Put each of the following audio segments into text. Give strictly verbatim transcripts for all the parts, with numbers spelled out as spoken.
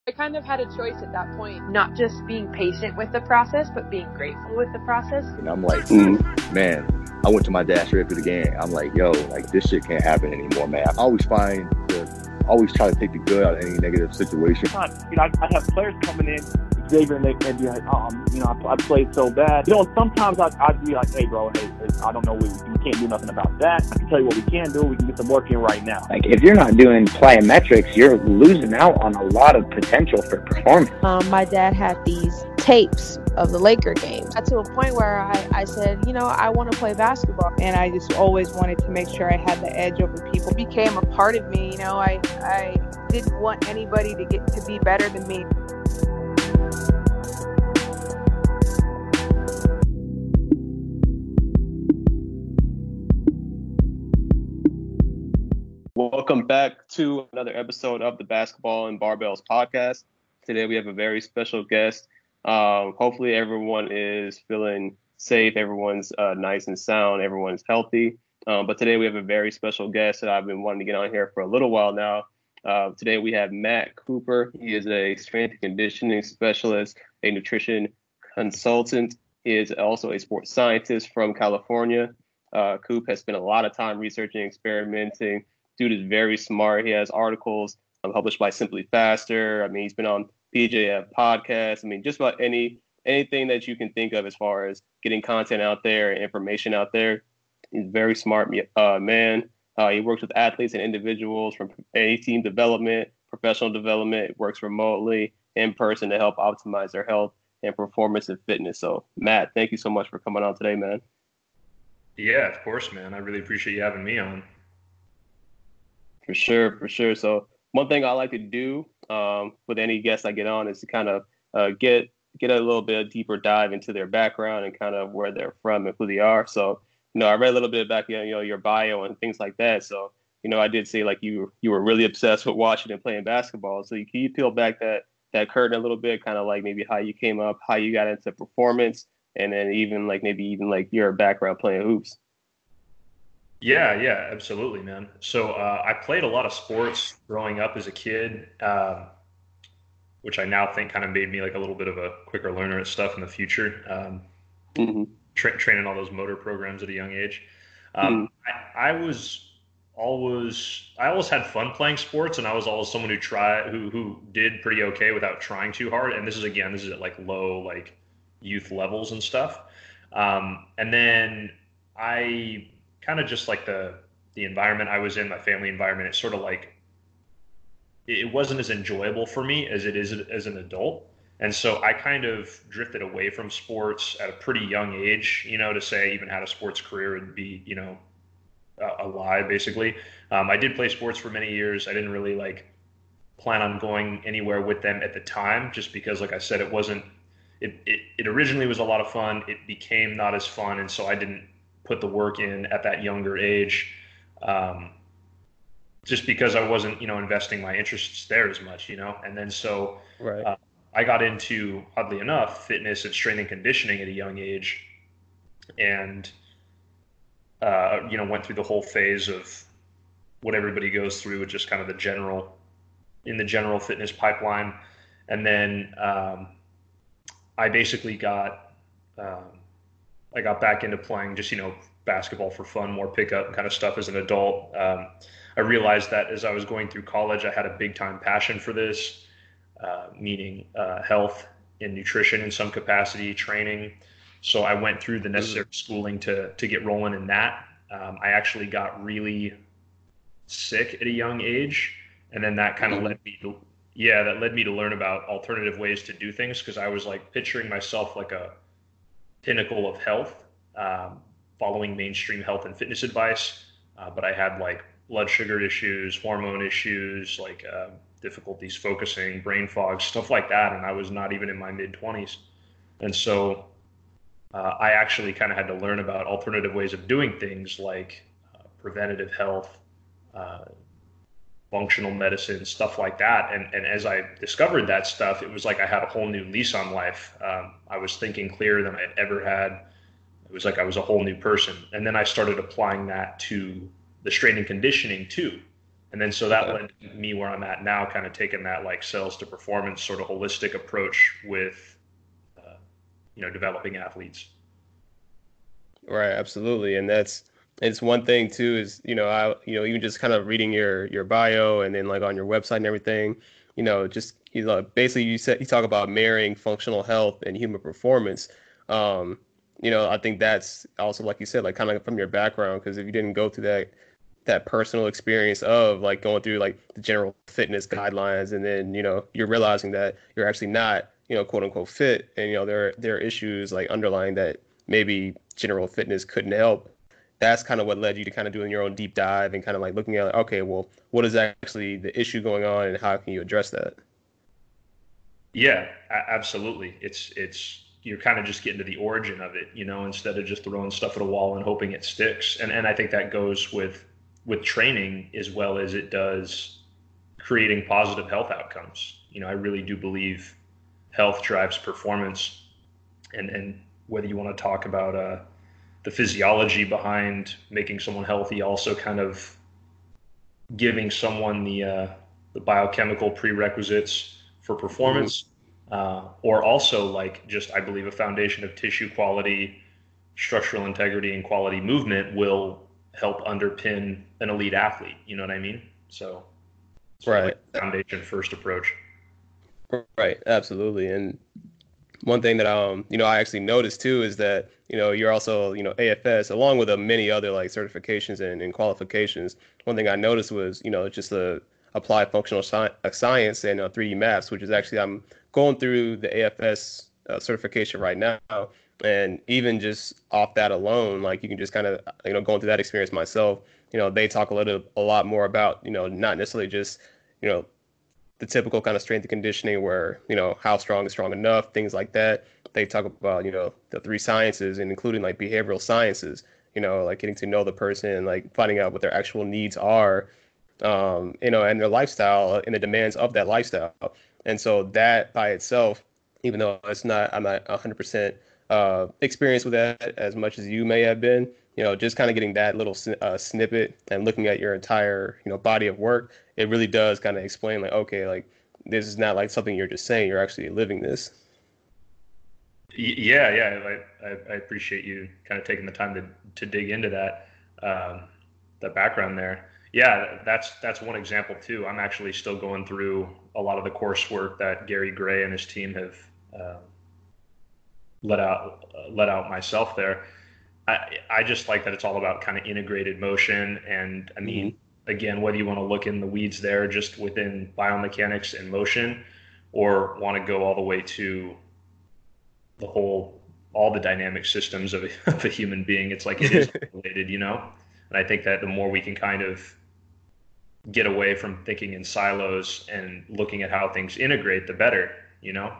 I kind of had a choice at that point, not just being patient with the process, but being grateful with the process. And I'm like, mm. man, I went to my dad straight after the game. I'm like, yo, like this shit can't happen anymore, man. I always find the, always try to take the good out of any negative situation. You know, I have players coming in, Xavier, and they can be like, oh, you know, I, I played so bad. You know, sometimes I, I'd be like, hey, bro, hey, hey I don't know, we, we can't do nothing about that. I can tell you what we can do. We can get some work in right now. Like, if you're not doing plyometrics, you're losing out on a lot of potential for performance. Um, my dad had these tapes of the Laker games. Got to a point where I, I said, you know, I want to play basketball. And I just always wanted to make sure I had the edge over people. It became a part of me, you know, I, I didn't want anybody to get to be better than me. Welcome back to another episode of the Basketball and Barbells podcast. Today we have a very special guest. Um, hopefully everyone is feeling safe, everyone's uh, nice and sound, everyone's healthy. Um, but today we have a very special guest that I've been wanting to get on here for a little while now. Uh, today we have Matt Cooper. He is a strength and conditioning specialist, a nutrition consultant. He is also a sports scientist from California. Uh, Coop has spent a lot of time researching, experimenting. Dude is very smart. He has articles um, published by Simply Faster. I mean, he's been on P J F podcasts. I mean, just about any anything that you can think of as far as getting content out there and information out there. He's a very smart uh, man. Uh, he works with athletes and individuals from any team development, professional development, works remotely, in person to help optimize their health and performance and fitness. So, Matt, thank you so much for coming on today, man. Yeah, of course, man. I really appreciate you having me on. For sure, for sure. So one thing I like to do um, with any guest I get on is to kind of uh, get get a little bit deeper dive into their background and kind of where they're from and who they are. So, you know, I read a little bit about, you know, your bio and things like that. So, you know, I did say like you you were really obsessed with watching and playing basketball. So you, can you peel back that that curtain a little bit, kind of like maybe how you came up, how you got into performance, and then even like maybe even like your background playing hoops. Yeah, yeah, absolutely, man. So uh, I played a lot of sports growing up as a kid, um, which I now think kind of made me like a little bit of a quicker learner at stuff in the future. Um, mm-hmm. tra- training all those motor programs at a young age. Um, mm-hmm. I, I was always, I always had fun playing sports, and I was always someone who tried, who who did pretty okay without trying too hard. And this is again, this is at like low like youth levels and stuff. Um, and then I. kind of just like the the environment I was in, my family environment, it's sort of like it wasn't as enjoyable for me as it is as an adult. And so I kind of drifted away from sports at a pretty young age, you know, to say I even had a sports career would be, you know, a, a lie basically. Um, I did play sports for many years. I didn't really like plan on going anywhere with them at the time, just because, like I said, it wasn't, it, it, it originally was a lot of fun. It became not as fun. And so I didn't put the work in at that younger age, um, just because I wasn't, you know, investing my interests there as much, you know. And then so right. uh, I got into, oddly enough, fitness and strength and conditioning at a young age, and uh, you know, went through the whole phase of what everybody goes through, with just kind of the general, in the general fitness pipeline. And then um, I basically got. Um, I got back into playing just, you know, basketball for fun, more pickup kind of stuff as an adult. Um, I realized that as I was going through college, I had a big time passion for this, uh, meaning uh, health and nutrition in some capacity, training. So I went through the necessary schooling to to get rolling in that. Um, I actually got really sick at a young age, and then that kind of mm-hmm. led me to, yeah, that led me to learn about alternative ways to do things, because I was like picturing myself like a pinnacle of health, um, following mainstream health and fitness advice. Uh, but I had like blood sugar issues, hormone issues, like uh, difficulties focusing, brain fog, stuff like that. And I was not even in my mid twenties. And so uh, I actually kind of had to learn about alternative ways of doing things, like uh, preventative health, uh, functional medicine, stuff like that. And and as I discovered that stuff, it was like I had a whole new lease on life. Um, I was thinking clearer than I'd ever had. It was like I was a whole new person. And then I started applying that to the strength and conditioning too. And then so that Okay. led me where I'm at now, kind of taking that like sales to performance sort of holistic approach with, uh, you know, developing athletes. Right, absolutely. And that's it's one thing too is, you know, I you know, even just kind of reading your your bio and then like on your website and everything, you know, just you know, basically you said you talk about marrying functional health and human performance. Um, you know, I think that's also like you said, like kind of from your background, because if you didn't go through that that personal experience of like going through like the general fitness guidelines and then, you know, you're realizing that you're actually not, you know, quote unquote fit and you know there there are issues like underlying that maybe general fitness couldn't help. That's kind of what led you to kind of doing your own deep dive and kind of like looking at, like, okay, well, what is actually the issue going on and how can you address that? Yeah, a- absolutely. It's it's you're kind of just getting to the origin of it, you know, instead of just throwing stuff at a wall and hoping it sticks. And and I think that goes with with training as well as it does creating positive health outcomes. You know, I really do believe health drives performance, and and whether you want to talk about uh, the physiology behind making someone healthy, also kind of giving someone the uh, the biochemical prerequisites for Hmm. performance, uh, or also like just I believe a foundation of tissue quality, structural integrity, and quality movement will help underpin an elite athlete. You know what I mean? So sort of like Right, a foundation first approach. right, absolutely. And one thing that um you know I actually noticed too is that you know you're also you know A F S along with uh, many other like certifications and, and qualifications. One thing I noticed was you know just the applied functional sci- uh, science and uh, three D maths, which is actually I'm going through the A F S uh, certification right now, and even just off that alone, like you can just kind of you know going through that experience myself. You know they talk a little a lot more about you know not necessarily just you know the typical kind of strength and conditioning where, you know, how strong is strong enough, things like that. They talk about, you know, the three sciences and including like behavioral sciences, you know, like getting to know the person and like finding out what their actual needs are, um, you know, and their lifestyle and the demands of that lifestyle. And so that by itself, even though it's not, I'm not one hundred percent uh, experienced with that as much as you may have been, you know, just kind of getting that little uh, snippet and looking at your entire, you know, body of work, it really does kind of explain like, okay, like this is not like something you're just saying, you're actually living this. Yeah, yeah, I, I, I appreciate you kind of taking the time to, to dig into that, um, the background there. Yeah, that's that's one example too. I'm actually still going through a lot of the coursework that Gary Gray and his team have uh, let out uh, let out myself there. I I just like that it's all about kind of integrated motion, and I mean, Hmm. again, whether you want to look in the weeds there, just within biomechanics and motion, or want to go all the way to the whole all the dynamic systems of a, of a human being. It's like it is related, you know. And I think that the more we can kind of get away from thinking in silos and looking at how things integrate, the better, you know.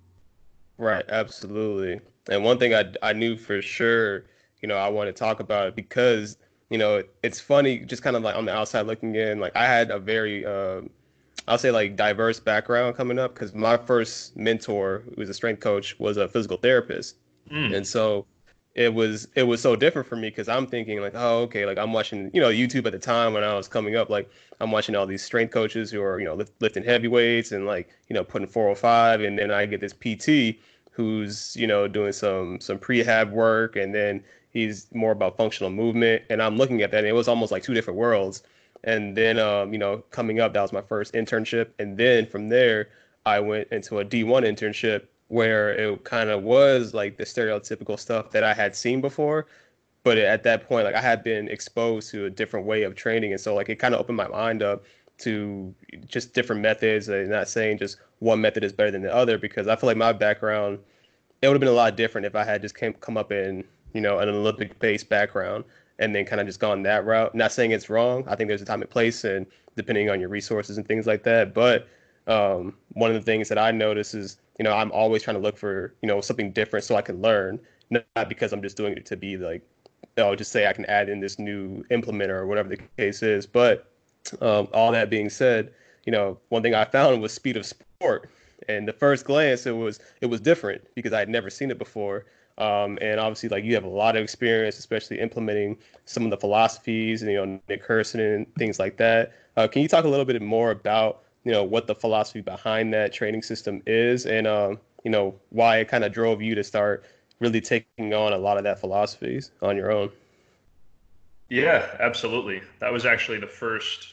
Right, absolutely. And one thing I I knew for sure, you know, I want to talk about it because, you know, it's funny just kind of like on the outside looking in, like I had a very um I'll say like diverse background coming up because my first mentor, who was a strength coach, was a physical therapist. Mm. And so it was it was so different for me because I'm thinking like, oh, okay, like I'm watching, you know, YouTube at the time when I was coming up, like I'm watching all these strength coaches who are, you know, lift, lifting heavy weights and like, you know, putting four oh five, and then I get this P T who's, you know, doing some some prehab work, and then he's more about functional movement, and I'm looking at that and it was almost like two different worlds. And then um, you know, coming up, that was my first internship, and then from there I went into a D one internship where it kind of was like the stereotypical stuff that I had seen before. But at that point, like I had been exposed to a different way of training. And so like it kind of opened my mind up to just different methods and not saying just one method is better than the other, because I feel like my background, it would have been a lot different if I had just came come up in, you know, an Olympic based background and then kind of just gone that route. Not saying it's wrong. I think there's a time and place and depending on your resources and things like that. But um, one of the things that I notice is, you know, I'm always trying to look for, you know, something different so I can learn, not because I'm just doing it to be like, oh, just say I can add in this new implementer or whatever the case is. But um, all that being said, you know, one thing I found was speed of sport. And the first glance, it was it was different because I had never seen it before. Um, and obviously, like you have a lot of experience, especially implementing some of the philosophies, and you know Nick Kirsten and things like that. Uh, can you talk a little bit more about, you know, what the philosophy behind that training system is, and um, you know, why it kind of drove you to start really taking on a lot of that philosophies on your own? Yeah, absolutely. That was actually the first,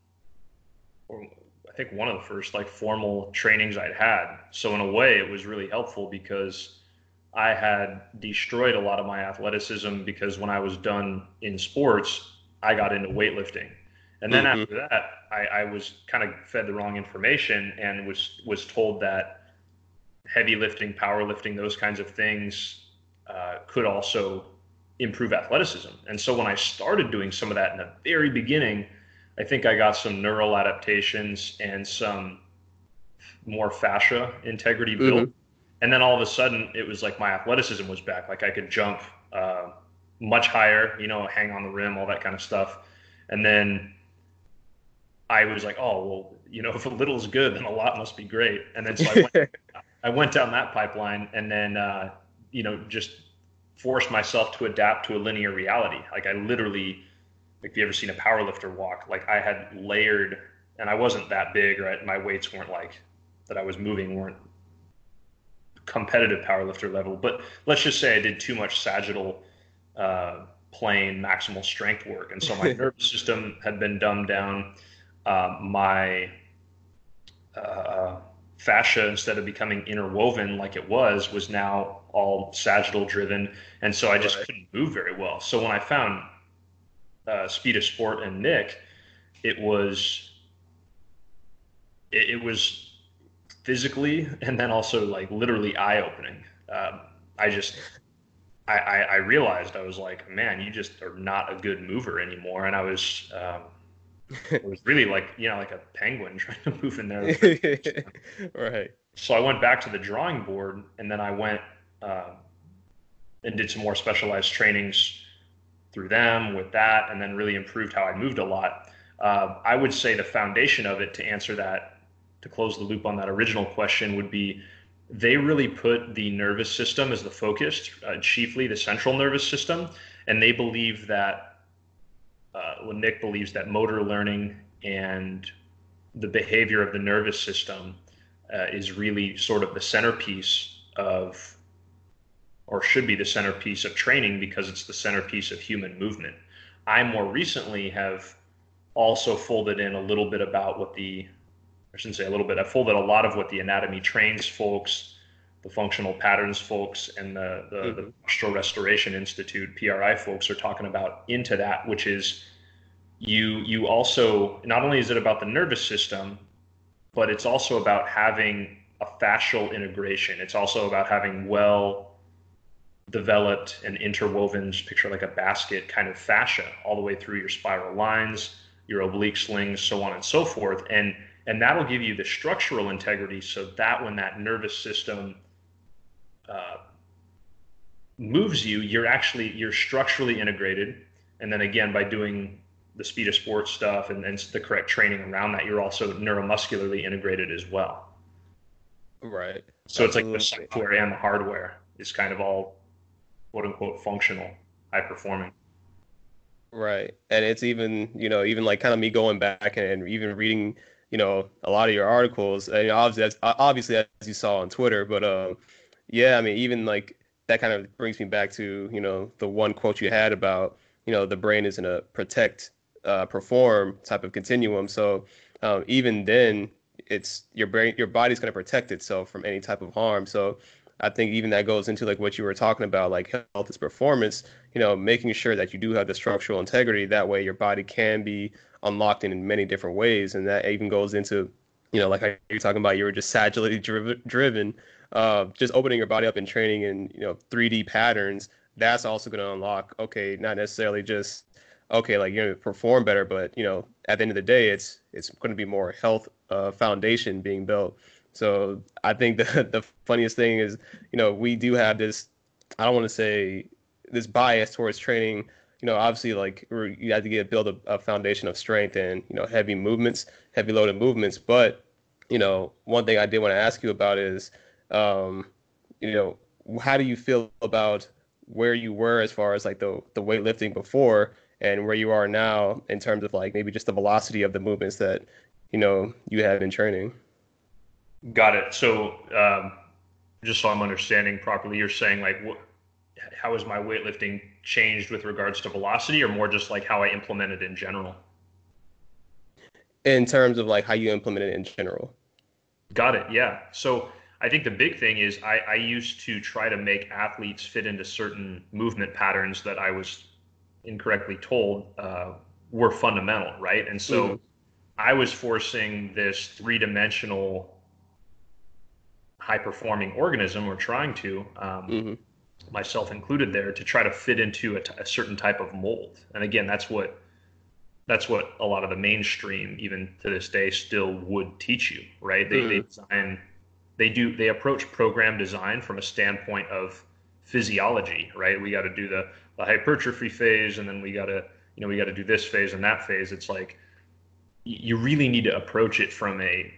or I think one of the first like formal trainings I'd had. So in a way, it was really helpful because I had destroyed a lot of my athleticism, because when I was done in sports, I got into weightlifting. And then Mm-hmm. after that, I, I was kind of fed the wrong information and was was told that heavy lifting, powerlifting, those kinds of things uh, could also improve athleticism. And so when I started doing some of that in the very beginning, I think I got some neural adaptations and some more fascia integrity built. Mm-hmm. And then all of a sudden, it was like my athleticism was back. Like I could jump uh, much higher, you know, hang on the rim, all that kind of stuff. And then I was like, oh, well, you know, if a little is good, then a lot must be great. And then so I went, I went down that pipeline, and then, uh, you know, just forced myself to adapt to a linear reality. Like I literally, like if you ever seen a powerlifter walk, like I had layered, and I wasn't that big, right? My weights weren't like that I was moving weren't competitive powerlifter level, but let's just say I did too much sagittal uh, plane maximal strength work. And so my nervous system had been dumbed down. Um, my uh, fascia, instead of becoming interwoven like it was, was now all sagittal driven. And so I just right. couldn't move very well. So when I found uh, Speed of Sport and Nick, it was, it, it was physically and then also like literally eye-opening. Um, I just, I, I, I realized I was like, man, you just are not a good mover anymore. And I was, um, it was really like, you know, like a penguin trying to move in there. Right. So I went back to the drawing board, and then I went uh, and did some more specialized trainings through them with that, and then really improved how I moved a lot. Uh, I would say the foundation of it, to answer that, to close the loop on that original question, would be they really put the nervous system as the focus, uh, chiefly the central nervous system, and they believe that Uh, well, Nick believes that motor learning and the behavior of the nervous system uh, is really sort of the centerpiece of, or should be the centerpiece of training, because it's the centerpiece of human movement. I more recently have also folded in a little bit about what the, I shouldn't say a little bit, I folded a lot of what the Anatomy Trains folks, the Functional Patterns folks, and the, the, mm-hmm. the Postural Restoration Institute, P R I folks, are talking about into that, which is you you also, not only is it about the nervous system, but it's also about having a fascial integration. It's also about having well developed and interwoven, just picture like a basket kind of fascia all the way through your spiral lines, your oblique slings, so on and so forth. And and that'll give you the structural integrity, so that when that nervous system uh, moves you, you're actually, you're structurally integrated. And then again, by doing the Speed of Sport stuff and, and the correct training around that, you're also neuromuscularly integrated as well. Right. So Absolutely. It's like the software and the hardware is kind of all quote unquote functional, high performing. Right. And it's even, you know, even like kind of me going back and, and even reading, you know, a lot of your articles, and obviously, as, obviously as you saw on Twitter, but um, yeah, I mean, even like that kind of brings me back to, you know, the one quote you had about, you know, the brain is in a protect, uh, perform type of continuum. So um, even then, it's your brain, your body's going to protect itself from any type of harm. So I think even that goes into like what you were talking about, like health is performance, you know, making sure that you do have the structural integrity. That way your body can be unlocked in many different ways. And that even goes into, you know, like you're talking about, you were just sagittally driven, driven uh, just opening your body up and training in, you know, three D patterns. That's also going to unlock, okay, not necessarily just, okay, like you're going to perform better, but, you know, at the end of the day, it's it's going to be more health uh, foundation being built. So I think the the funniest thing is, you know, we do have this, I don't want to say this bias towards training, you know, obviously like you have to get build a, a foundation of strength and, you know, heavy movements, heavy loaded movements. But, you know, one thing I did want to ask you about is, um, you know, how do you feel about where you were as far as like the, the weightlifting before and where you are now in terms of like maybe just the velocity of the movements that, you know, you had in training. Got it. So um, just so I'm understanding properly, you're saying like, what, how has my weightlifting changed with regards to velocity, or more just like how I implement it in general? In terms of like how you implement it in general. Got it. Yeah. So I think the big thing is I, I used to try to make athletes fit into certain movement patterns that I was incorrectly told uh, were fundamental, right? And so mm-hmm. I was forcing this three-dimensional high-performing organism, or trying to, um, mm-hmm. myself included there, to try to fit into a, t- a certain type of mold. And again, that's what that's what a lot of the mainstream, even to this day, still would teach you, right? They, mm-hmm. they design, they do, they approach program design from a standpoint of physiology, right? We got to do the, the hypertrophy phase, and then we got to, you know, we got to do this phase and that phase. It's like, you really need to approach it from a,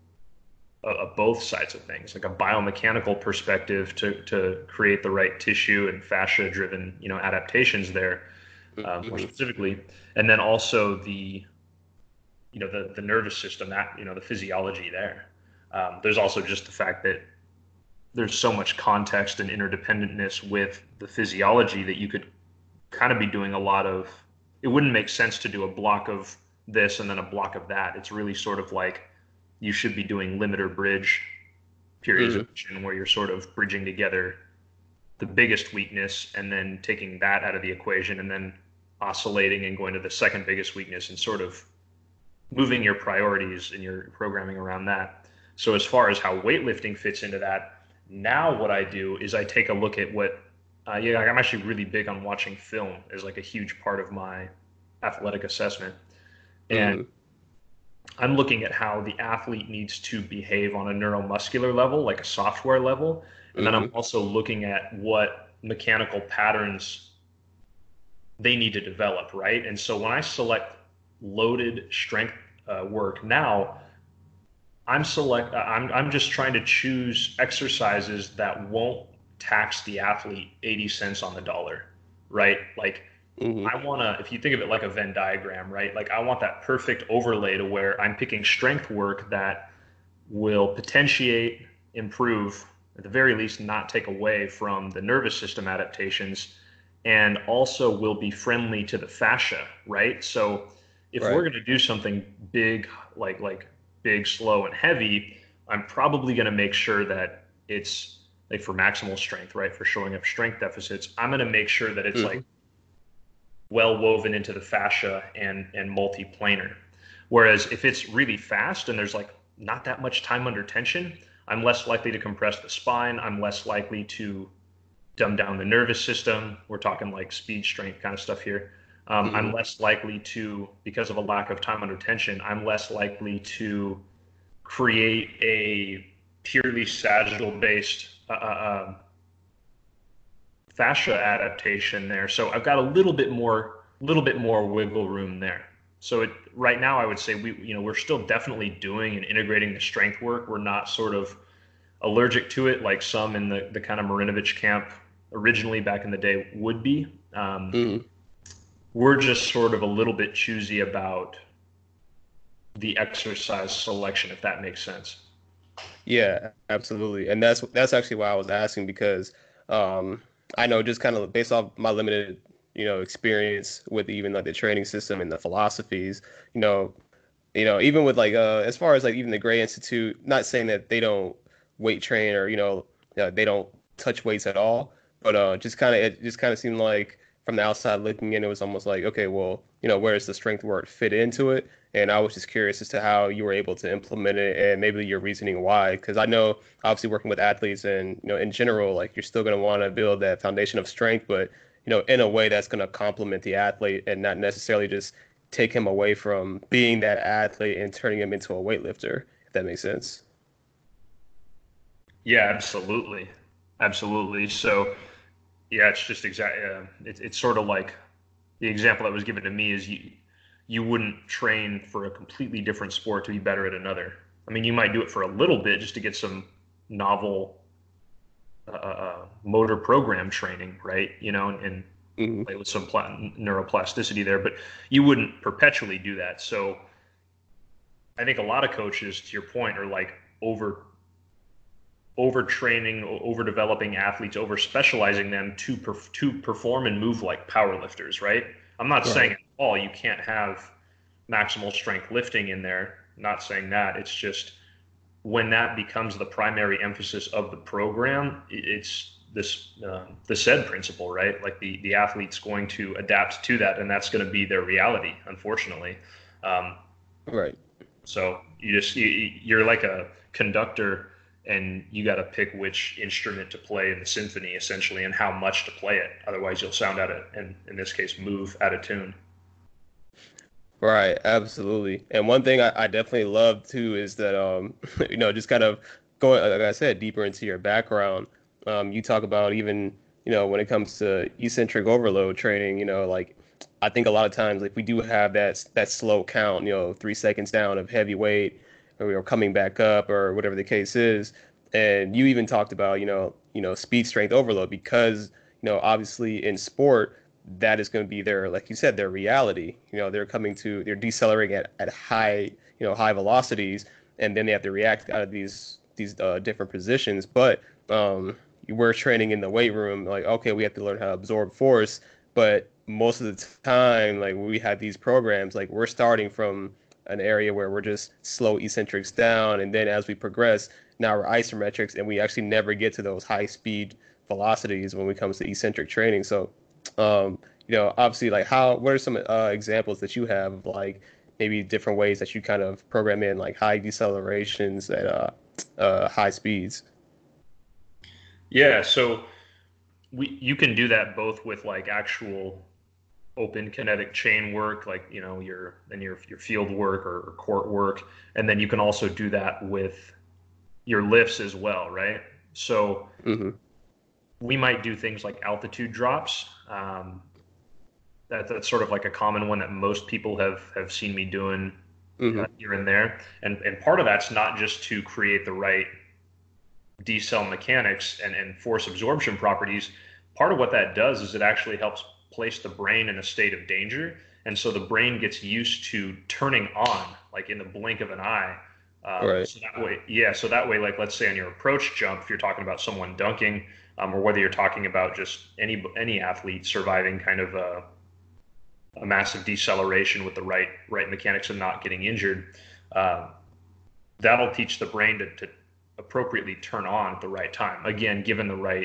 a, a both sides of things, like a biomechanical perspective to, to create the right tissue and fascia driven, you know, adaptations there. Um, more specifically, and then also the, you know, the the nervous system, that, you know, the physiology there. Um, there's also just the fact that there's so much context and interdependentness with the physiology that you could kind of be doing a lot of. It wouldn't make sense to do a block of this and then a block of that. It's really sort of like you should be doing limiter bridge periodization, mm-hmm. where you're sort of bridging together the biggest weakness and then taking that out of the equation, and then oscillating and going to the second biggest weakness, and sort of moving your priorities and your programming around that. So as far as how weightlifting fits into that, now what I do is I take a look at what, uh, yeah, I'm actually really big on watching film as like a huge part of my athletic assessment. And mm-hmm. I'm looking at how the athlete needs to behave on a neuromuscular level, like a software level. And then I'm also looking at what mechanical patterns they need to develop, right? And so when I select loaded strength uh, work now, I'm select I'm I'm just trying to choose exercises that won't tax the athlete eighty cents on the dollar, right? Like mm-hmm. I want to, if you think of it like a Venn diagram, right? Like I want that perfect overlay to where I'm picking strength work that will potentiate, improve, at the very least not take away from the nervous system adaptations, and also will be friendly to the fascia, right? So if right. we're going to do something big, like like big, slow, and heavy, I'm probably going to make sure that it's like for maximal strength, right? For showing up strength deficits, I'm going to make sure that it's mm-hmm. like well woven into the fascia and and multiplanar. Whereas if it's really fast and there's like not that much time under tension, I'm less likely to compress the spine. I'm less likely to dumb down the nervous system. We're talking like speed, strength kind of stuff here. Um, mm-hmm. I'm less likely to, because of a lack of time under tension, I'm less likely to create a purely sagittal-based uh, uh, fascia adaptation there. So I've got a little bit more, little bit more wiggle room there. So it, right now, I would say we, you know, we're still definitely doing and integrating the strength work. We're not sort of allergic to it like some in the, the kind of Marinovich camp originally back in the day would be. Um, mm-hmm. We're just sort of a little bit choosy about the exercise selection, if that makes sense. Yeah, absolutely. And that's that's actually why I was asking, because um, I know just kind of based off my limited you know, experience with even like the training system and the philosophies, you know, you know, even with like, uh, as far as like even the Gray Institute, not saying that they don't weight train or, you know, uh, they don't touch weights at all, but uh, just kind of, it just kind of seemed like from the outside looking in, it was almost like, okay, well, you know, where does the strength work fit into it? And I was just curious as to how you were able to implement it and maybe your reasoning why, because I know obviously working with athletes and, you know, in general, like you're still going to want to build that foundation of strength, but you know, in a way that's going to complement the athlete and not necessarily just take him away from being that athlete and turning him into a weightlifter, if that makes sense. Yeah, absolutely. Absolutely. So, yeah, it's just exactly, uh, it, it's sort of like the example that was given to me is you, you wouldn't train for a completely different sport to be better at another. I mean, you might do it for a little bit just to get some novel uh, motor program training, right? You know, and, and mm-hmm. play with some pla- neuroplasticity there, but you wouldn't perpetually do that. So I think a lot of coaches, to your point, are like over overtraining, over developing athletes, over specializing them to perf- to perform and move like powerlifters, right? I'm not right. saying at all you can't have maximal strength lifting in there. I'm not saying that. It's just when that becomes the primary emphasis of the program, it's this uh, the SAID principle, right? Like the the athlete's going to adapt to that, and that's going to be their reality, unfortunately. Um, right. So you just you, you're like a conductor, and you got to pick which instrument to play in the symphony, essentially, and how much to play it. Otherwise, you'll sound out of, and in this case, move out of tune. Right, absolutely. And one thing I, I definitely love too is that um, you know, just kind of going, like I said, deeper into your background. Um, you talk about even, you know, when it comes to eccentric overload training, you know, like I think a lot of times, like we do have that that slow count, you know, three seconds down of heavy weight, or we are coming back up, or whatever the case is. And you even talked about, you know, you know, speed strength overload because, you know, obviously in sport, that is going to be their, like you said, their reality. You know, they're coming to, they're decelerating at, at high, you know, high velocities, and then they have to react out of these these uh, different positions. But um, we're training in the weight room, like, okay, we have to learn how to absorb force. But most of the time, like we have these programs, like we're starting from an area where we're just slow eccentrics down, and then as we progress, now we're isometrics, and we actually never get to those high speed velocities when it comes to eccentric training. So Um, you know, obviously, like how, what are some uh, examples that you have of like maybe different ways that you kind of program in like high decelerations at uh, uh, high speeds? Yeah, so we you can do that both with like actual open kinetic chain work, like you know your and your your field work or, or court work, and then you can also do that with your lifts as well, right? So. Mm-hmm. We might do things like altitude drops. Um, that, that's sort of like a common one that most people have, have seen me doing mm-hmm. uh, here and there. And, and part of that's not just to create the right decel mechanics and, and force absorption properties. Part of what that does is it actually helps place the brain in a state of danger. And so the brain gets used to turning on, like in the blink of an eye. Um, right. So that way, yeah. So that way, like let's say on your approach jump, if you're talking about someone dunking, Um, or whether you're talking about just any any athlete surviving kind of a, a massive deceleration with the right right mechanics and not getting injured, uh, that'll teach the brain to, to appropriately turn on at the right time. Again, given the right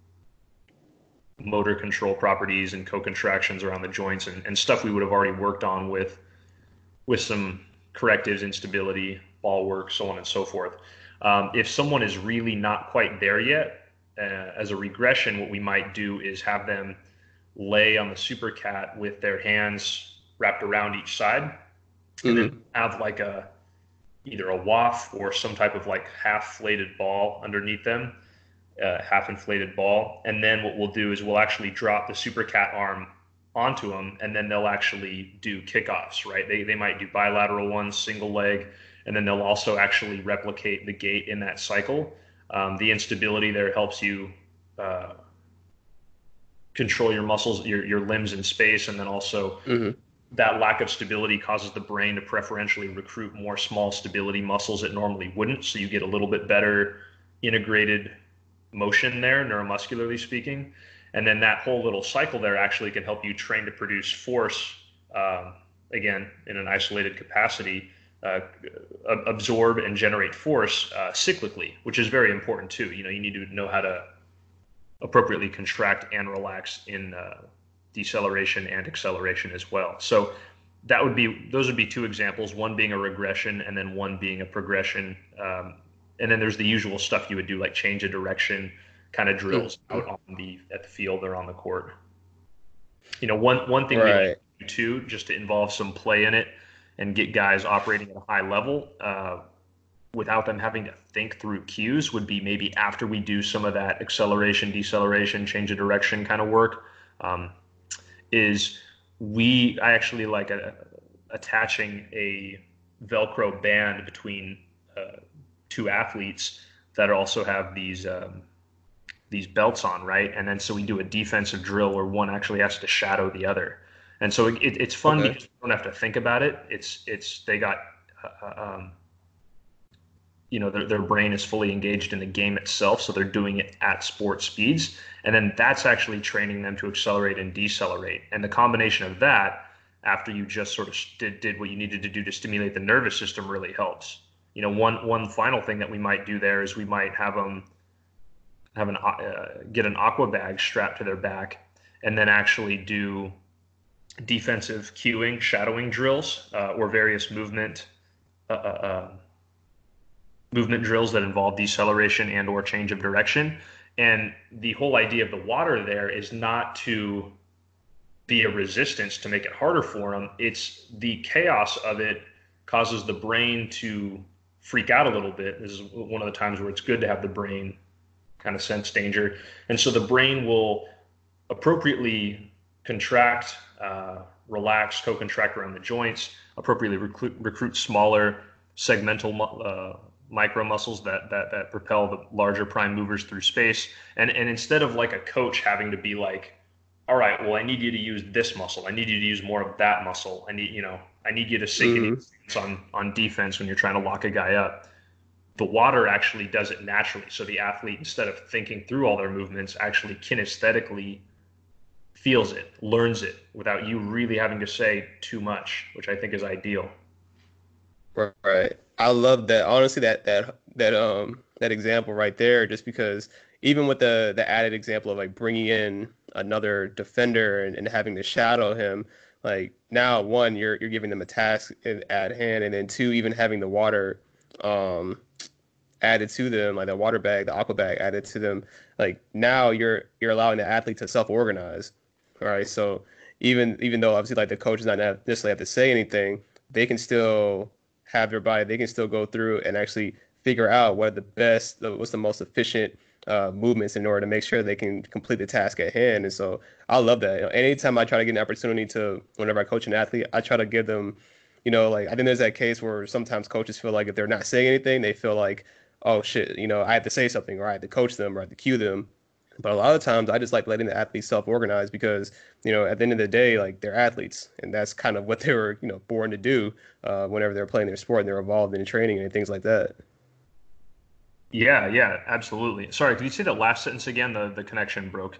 motor control properties and co-contractions around the joints and, and stuff we would have already worked on with with some correctives, instability, ball work, so on and so forth. Um, if someone is really not quite there yet, Uh, as a regression, what we might do is have them lay on the supercat with their hands wrapped around each side, mm-hmm. and then have like a either a W A F or some type of like half flated ball underneath them, uh, half inflated ball. And then what we'll do is we'll actually drop the supercat arm onto them, and then they'll actually do kickoffs, right? They they might do bilateral ones, single leg, and then they'll also actually replicate the gait in that cycle. Um, the instability there helps you uh, control your muscles, your your limbs in space, and then also mm-hmm. that lack of stability causes the brain to preferentially recruit more small stability muscles it normally wouldn't. So you get a little bit better integrated motion there, neuromuscularly speaking. And then that whole little cycle there actually can help you train to produce force, um, again, in an isolated capacity. Uh, absorb and generate force uh, cyclically, which is very important too. You know, you need to know how to appropriately contract and relax in uh, deceleration and acceleration as well. So that would be, those would be two examples, one being a regression and then one being a progression. Um, and then there's the usual stuff you would do, like change of direction kind of drills mm-hmm. out on the, at the field or on the court. You know, one, one thing right. we like to do too, just to involve some play in it, and get guys operating at a high level uh, without them having to think through cues would be maybe after we do some of that acceleration, deceleration, change of direction kind of work, um, is we, I actually like a, attaching a Velcro band between uh, two athletes that also have these um, these belts on, right? And then so we do a defensive drill where one actually has to shadow the other. And so it, it, it's fun okay. because you don't have to think about it. It's it's they got, uh, um, you know, their their brain is fully engaged in the game itself, so they're doing it at sport speeds. And then that's actually training them to accelerate and decelerate. And the combination of that, after you just sort of did, did what you needed to do to stimulate the nervous system, really helps. You know, one one final thing that we might do there is we might have them have an uh, get an aqua bag strapped to their back, and then actually do defensive cueing, shadowing drills, uh, or various movement uh, uh, movement drills that involve deceleration and or change of direction. And the whole idea of the water there is not to be a resistance to make it harder for them. It's the chaos of it causes the brain to freak out a little bit. This is one of the times where it's good to have the brain kind of sense danger. And so the brain will appropriately contract, uh, relax, co-contract around the joints, appropriately recruit, recruit smaller segmental uh, micro muscles that, that that propel the larger prime movers through space. And and instead of like a coach having to be like, all right, well, I need you to use this muscle. I need you to use more of that muscle. I need, you know, I need you to sink mm-hmm. on, on defense when you're trying to lock a guy up. The water actually does it naturally. So the athlete, instead of thinking through all their movements, actually kinesthetically feels it, learns it without you really having to say too much, which I think is ideal. Right. I love that. Honestly, that that that um that example right there, just because even with the the added example of like bringing in another defender and, and having to shadow him, like now one you're you're giving them a task at hand, and then two, even having the water um added to them, like the water bag, the aqua bag added to them, like now you're you're allowing the athlete to self-organize. All right. So even even though obviously like the coach does not necessarily have to say anything, they can still have their body, they can still go through and actually figure out what are the best, what's the most efficient uh, movements in order to make sure they can complete the task at hand. And so I love that. You know, anytime I try to get an opportunity to, whenever I coach an athlete, I try to give them, you know, like I think there's that case where sometimes coaches feel like if they're not saying anything, they feel like, oh shit, you know, I have to say something, or I have to coach them, or I have to cue them. But a lot of times I just like letting the athletes self-organize because, you know, at the end of the day, like they're athletes, and that's kind of what they were, you know, born to do uh, whenever they're playing their sport and they're involved in training and things like that. Yeah, yeah, absolutely. Sorry, could you say that last sentence again? The the connection broke.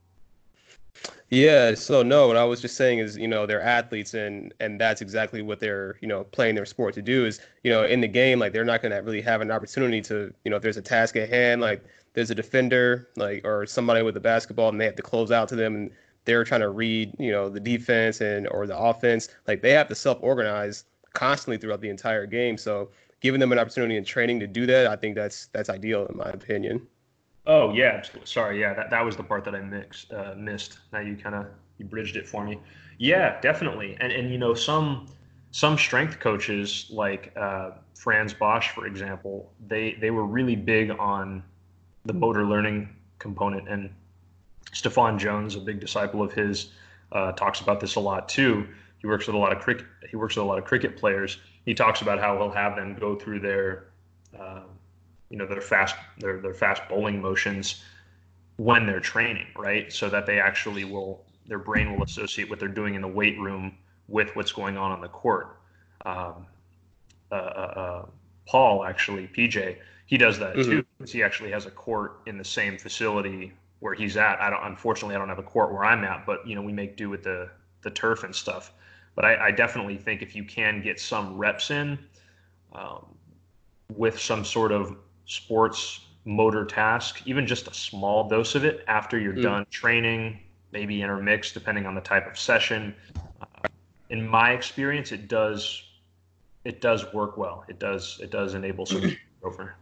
Yeah, so no, what I was just saying is, you know, they're athletes, and and that's exactly what they're, you know, playing their sport to do is, you know, in the game, like they're not going to really have an opportunity to, you know, if there's a task at hand, like there's a defender, like, or somebody with a basketball and they have to close out to them and they're trying to read, you know, the defense and or the offense, like they have to self-organize constantly throughout the entire game. So giving them an opportunity in training to do that, I think that's that's ideal in my opinion. Oh yeah, absolutely. Sorry, yeah, that, that was the part that I mixed uh, missed. Now you kind of you bridged it for me. Yeah, definitely. And and you know some some strength coaches like uh, Franz Bosch, for example, they they were really big on the motor learning component. And Stefan Jones, a big disciple of his, uh, talks about this a lot too. He works with a lot of cricket. He works with a lot of cricket players. He talks about how he'll have them go through their uh, you know, their fast, their, their fast bowling motions when they're training, right? So that they actually will, their brain will associate what they're doing in the weight room with what's going on on the court. Um, uh, uh, Paul, actually, P J, he does that mm-hmm. too, because he actually has a court in the same facility where he's at. I don't, unfortunately, I don't have a court where I'm at, but, you know, we make do with the, the turf and stuff. But I, I definitely think if you can get some reps in um, with some sort of sports motor task, even just a small dose of it after you're mm. done training, maybe intermix depending on the type of session. Uh, in my experience, it does it does work well. It does it does enable some over.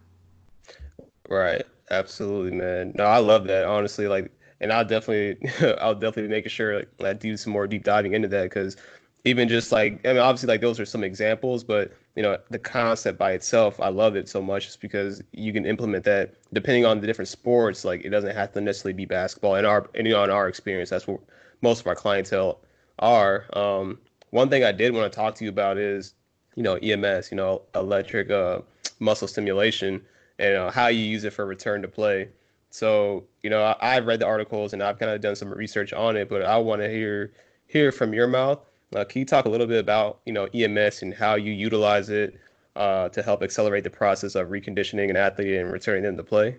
Right, absolutely, man. No, I love that, honestly. Like, and I'll definitely I'll definitely be making sure like, I do some more deep diving into that, because even just like, I mean, obviously, like those are some examples, but you know, the concept by itself, I love it so much, just because you can implement that depending on the different sports. Like, it doesn't have to necessarily be basketball. In our, in, you know, in our experience, that's what most of our clientele are. Um, one thing I did want to talk to you about is, you know, E M S, you know, electric uh, muscle stimulation, and uh, how you use it for return to play. So, you know, I, I've read the articles and I've kind of done some research on it, but I want to hear hear from your mouth. Uh, can you talk a little bit about, you know, E M S and how you utilize it uh, to help accelerate the process of reconditioning an athlete and returning them to play?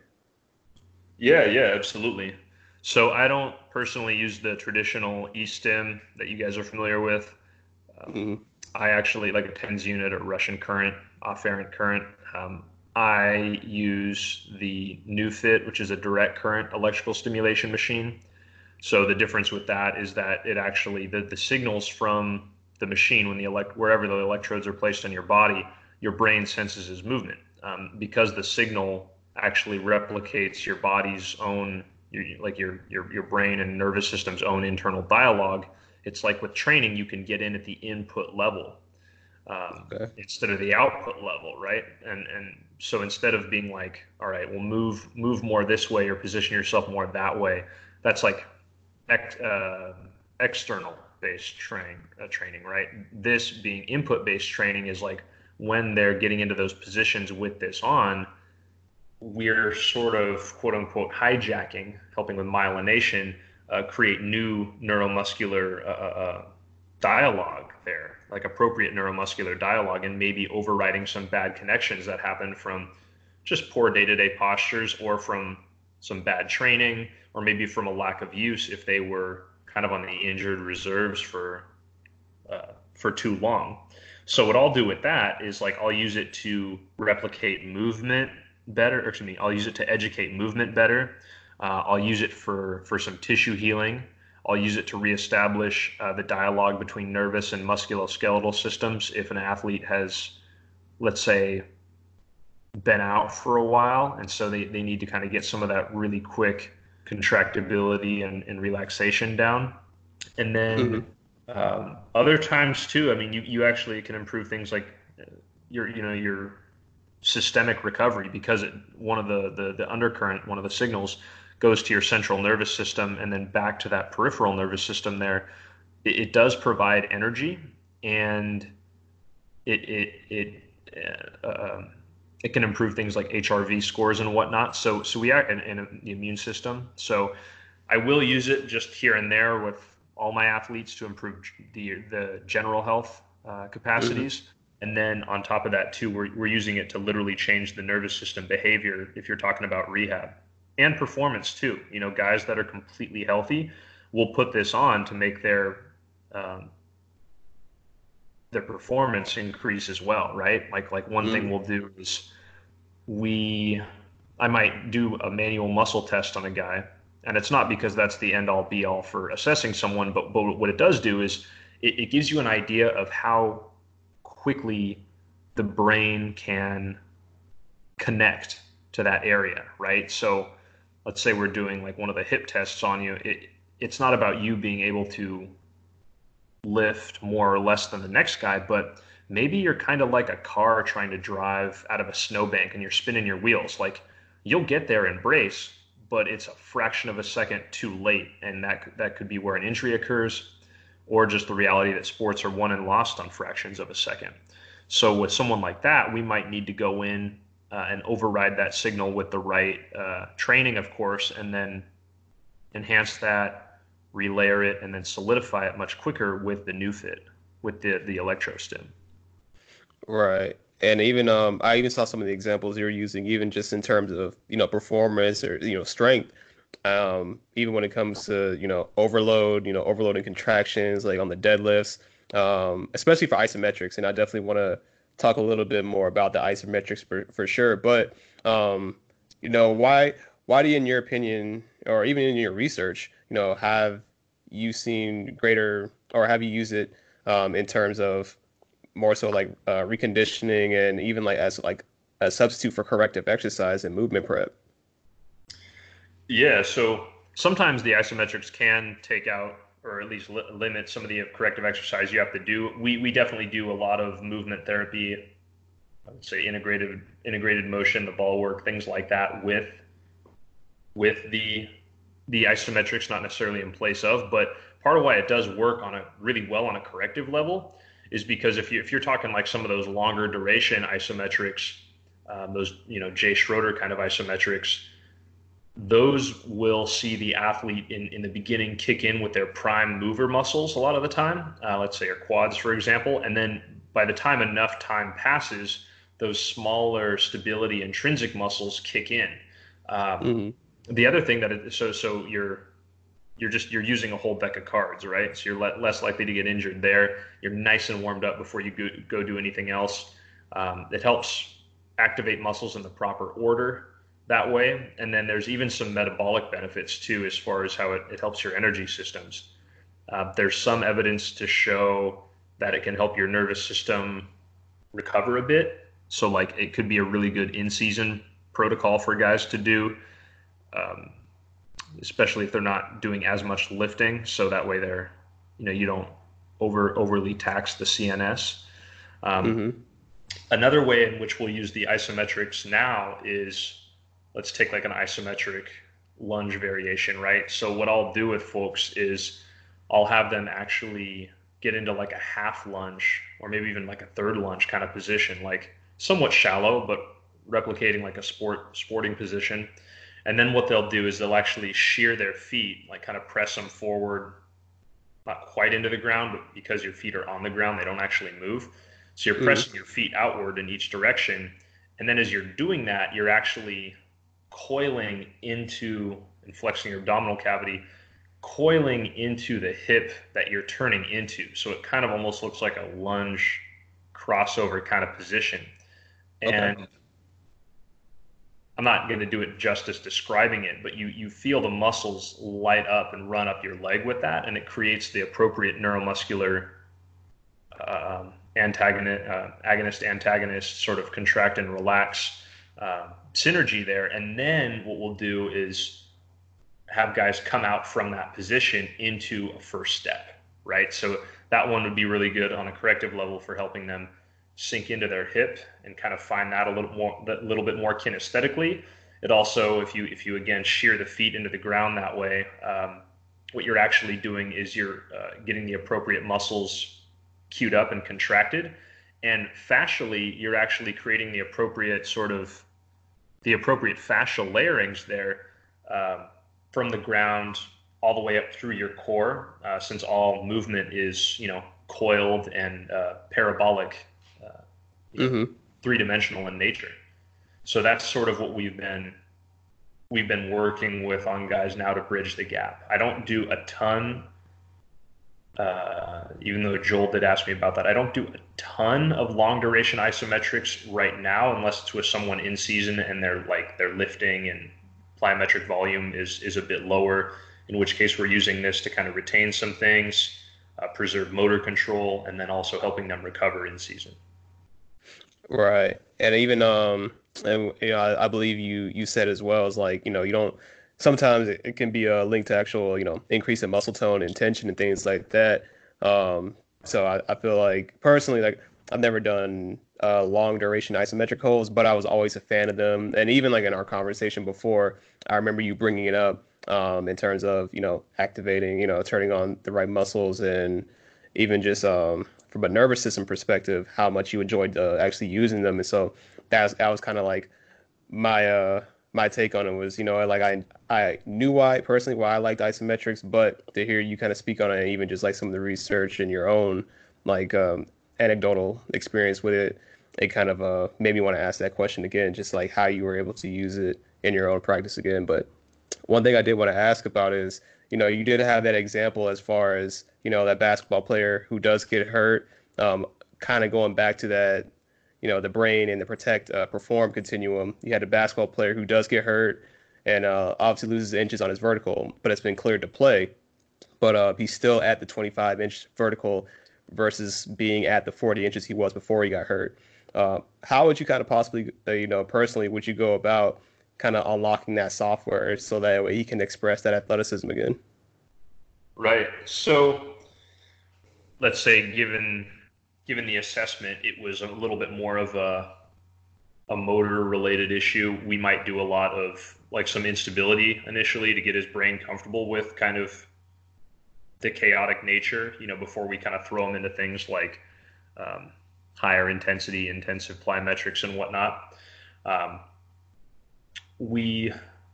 Yeah, yeah, absolutely. So I don't personally use the traditional E-stim that you guys are familiar with. Um, Mm-hmm. I actually like a TENS unit or Russian current, off-errant current. Um, I use the NeuFit, which is a direct current electrical stimulation machine. So the difference with that is that it actually, the, the signals from the machine, when the elect, wherever the electrodes are placed on your body, your brain senses as movement. Um, because the signal actually replicates your body's own, your, like your, your, your brain and nervous system's own internal dialogue. It's like with training, you can get in at the input level um, Okay. instead of the output level, right? And and so instead of being like, all right, well, move move more this way or position yourself more that way, that's like ex, uh, external based training, uh, training, right? This being input based training is like when they're getting into those positions with this on, we're sort of quote unquote hijacking, helping with myelination, uh, create new neuromuscular uh, uh, dialogue there, like appropriate neuromuscular dialogue, and maybe overriding some bad connections that happen from just poor day-to-day postures or from some bad training, or maybe from a lack of use if they were kind of on the injured reserves for uh, for too long. So what I'll do with that is like I'll use it to replicate movement better, or excuse me, I'll use it to educate movement better. Uh, I'll use it for for some tissue healing. I'll use it to reestablish uh, the dialogue between nervous and musculoskeletal systems. If an athlete has, let's say, been out for a while, and so they, they need to kind of get some of that really quick contractibility and, and relaxation down. And then mm-hmm. um, other times too, I mean, you, you actually can improve things like your, you know, your systemic recovery, because it, one of the, the, the undercurrent, one of the signals goes to your central nervous system and then back to that peripheral nervous system there. It, it does provide energy, and it, it, it, uh, it can improve things like H R V scores and whatnot. So, so we are in, in the immune system. So I will use it just here and there with all my athletes to improve the, the general health uh, capacities. Mm-hmm. And then on top of that too, we're, we're using it to literally change the nervous system behavior if you're talking about rehab. And performance too. You know, guys that are completely healthy will put this on to make their um, their performance increase as well, right? Like like one mm. thing we'll do is we, I might do a manual muscle test on a guy, and it's not because that's the end all be all for assessing someone, but but what it does do is it, it gives you an idea of how quickly the brain can connect to that area, right? So let's say we're doing like one of the hip tests on you. It, it's not about you being able to lift more or less than the next guy, but maybe you're kind of like a car trying to drive out of a snowbank and you're spinning your wheels. Like you'll get there and brace, but it's a fraction of a second too late. And that, that could be where an injury occurs, or just the reality that sports are won and lost on fractions of a second. So with someone like that, we might need to go in Uh, and override that signal with the right uh, training, of course, and then enhance that, relayer it, and then solidify it much quicker with the NeuFit, with the the electrostim. Right, and even um, I even saw some of the examples you're using, even just in terms of you know performance or you know strength. Um, even when it comes to you know overload, you know overloading contractions like on the deadlifts, um, especially for isometrics, and I definitely want to talk a little bit more about the isometrics for, for sure. But, um, you know, why, why do you, in your opinion, or even in your research, you know, have you seen greater, or have you used it um, in terms of more so like uh, reconditioning and even like as like a substitute for corrective exercise and movement prep? Yeah. So sometimes the isometrics can take out, or at least li- limit some of the corrective exercise you have to do. We we definitely do a lot of movement therapy, I would say integrated integrated motion, the ball work, things like that with with the the isometrics, not necessarily in place of, but part of why it does work on a really well on a corrective level is because if you if you're talking like some of those longer duration isometrics, um, those you know Jay Schroeder kind of isometrics, those will see the athlete in, in the beginning kick in with their prime mover muscles a lot of the time, uh, let's say our quads, for example. And then by the time enough time passes, those smaller stability intrinsic muscles kick in. Um, mm-hmm. The other thing that it, so so you're you're just you're using a whole deck of cards, right? So you're le- less likely to get injured there. You're nice and warmed up before you go, go do anything else. Um, it helps activate muscles in the proper order that way. And then there's even some metabolic benefits too, as far as how it, it helps your energy systems. Uh, there's some evidence to show that it can help your nervous system recover a bit. So like it could be a really good in-season protocol for guys to do, um, especially if they're not doing as much lifting. So that way they're, you know, you don't over overly tax the C N S. Um, mm-hmm. Another way in which we'll use the isometrics now is, let's take like an isometric lunge variation, right? So what I'll do with folks is I'll have them actually get into like a half lunge or maybe even like a third lunge kind of position, like somewhat shallow, but replicating like a sport sporting position. And then what they'll do is they'll actually shear their feet, like kind of press them forward, not quite into the ground, but because your feet are on the ground, they don't actually move. So you're pressing mm. your feet outward in each direction. And then as you're doing that, you're actually coiling into and flexing your abdominal cavity, coiling into the hip that you're turning into. So it kind of almost looks like a lunge crossover kind of position. And okay. I'm not going to do it justice describing it, but you, you feel the muscles light up and run up your leg with that, and it creates the appropriate neuromuscular um, antagonist, uh, agonist, antagonist, sort of contract and relax uh, synergy there. And then what we'll do is have guys come out from that position into a first step, right? So that one would be really good on a corrective level for helping them sink into their hip and kind of find that a little more, a little bit more kinesthetically. It also, if you, if you again shear the feet into the ground that way, um, what you're actually doing is you're uh, getting the appropriate muscles queued up and contracted, and fascially, you're actually creating the appropriate sort of the appropriate fascial layerings there um, from the ground all the way up through your core, uh, since all movement is, you know, coiled and uh, parabolic. Mm-hmm. Three-dimensional in nature. So that's sort of what we've been we've been working with on guys now to bridge the gap. I don't do a ton, uh, even though Joel did ask me about that, I don't do a ton of long duration isometrics right now, unless it's with someone in season and they're like their lifting and plyometric volume is is a bit lower, in which case we're using this to kind of retain some things, uh, preserve motor control, and then also helping them recover in season. Right. And even, um, and, you know, I, I believe you, you said as well, is like, you know, you don't, sometimes it, it can be a link to actual, you know, increase in muscle tone and tension and things like that. Um, so I, I feel like personally, like I've never done uh, long duration isometric holds, but I was always a fan of them. And even like in our conversation before, I remember you bringing it up um, in terms of, you know, activating, you know, turning on the right muscles, and even just, um, from a nervous system perspective, how much you enjoyed uh, actually using them. And so that was, that was kind of like my uh, my take on it was, you know, like I I knew why personally why I liked isometrics, but to hear you kind of speak on it, and even just like some of the research and your own like um, anecdotal experience with it, it kind of uh, made me want to ask that question again, just like how you were able to use it in your own practice again. But one thing I did want to ask about is, you know, you did have that example as far as, you know, that basketball player who does get hurt, um, kind of going back to that, you know, the brain and the protect, uh, perform continuum. You had a basketball player who does get hurt and uh, obviously loses inches on his vertical, but it's been cleared to play. But uh, he's still at the twenty-five inch vertical versus being at the forty inches he was before he got hurt. Uh, how would you kind of possibly, uh, you know, personally, would you go about kind of unlocking that software so that way he can express that athleticism again? Right. So let's say given given the assessment, it was a little bit more of a a motor related issue. We might do a lot of like some instability initially to get his brain comfortable with kind of the chaotic nature, you know, before we kind of throw him into things like um, higher intensity, intensive plyometrics and whatnot. Um, we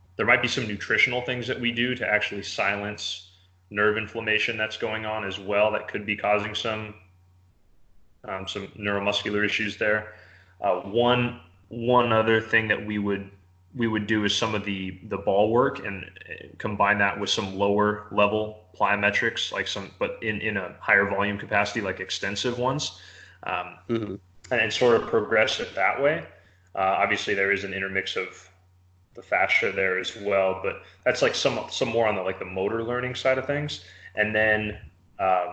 there might be some nutritional things that we do to actually silence nerve inflammation that's going on as well that could be causing some um, some neuromuscular issues there. Uh, one one other thing that we would we would do is some of the the ball work and combine that with some lower level plyometrics, like some, but in, in a higher volume capacity, like extensive ones, um, mm-hmm. and, and sort of progress it that way. Uh, obviously, there is an intermix of the fascia there as well, but that's like some some more on the like the motor learning side of things. And then, uh,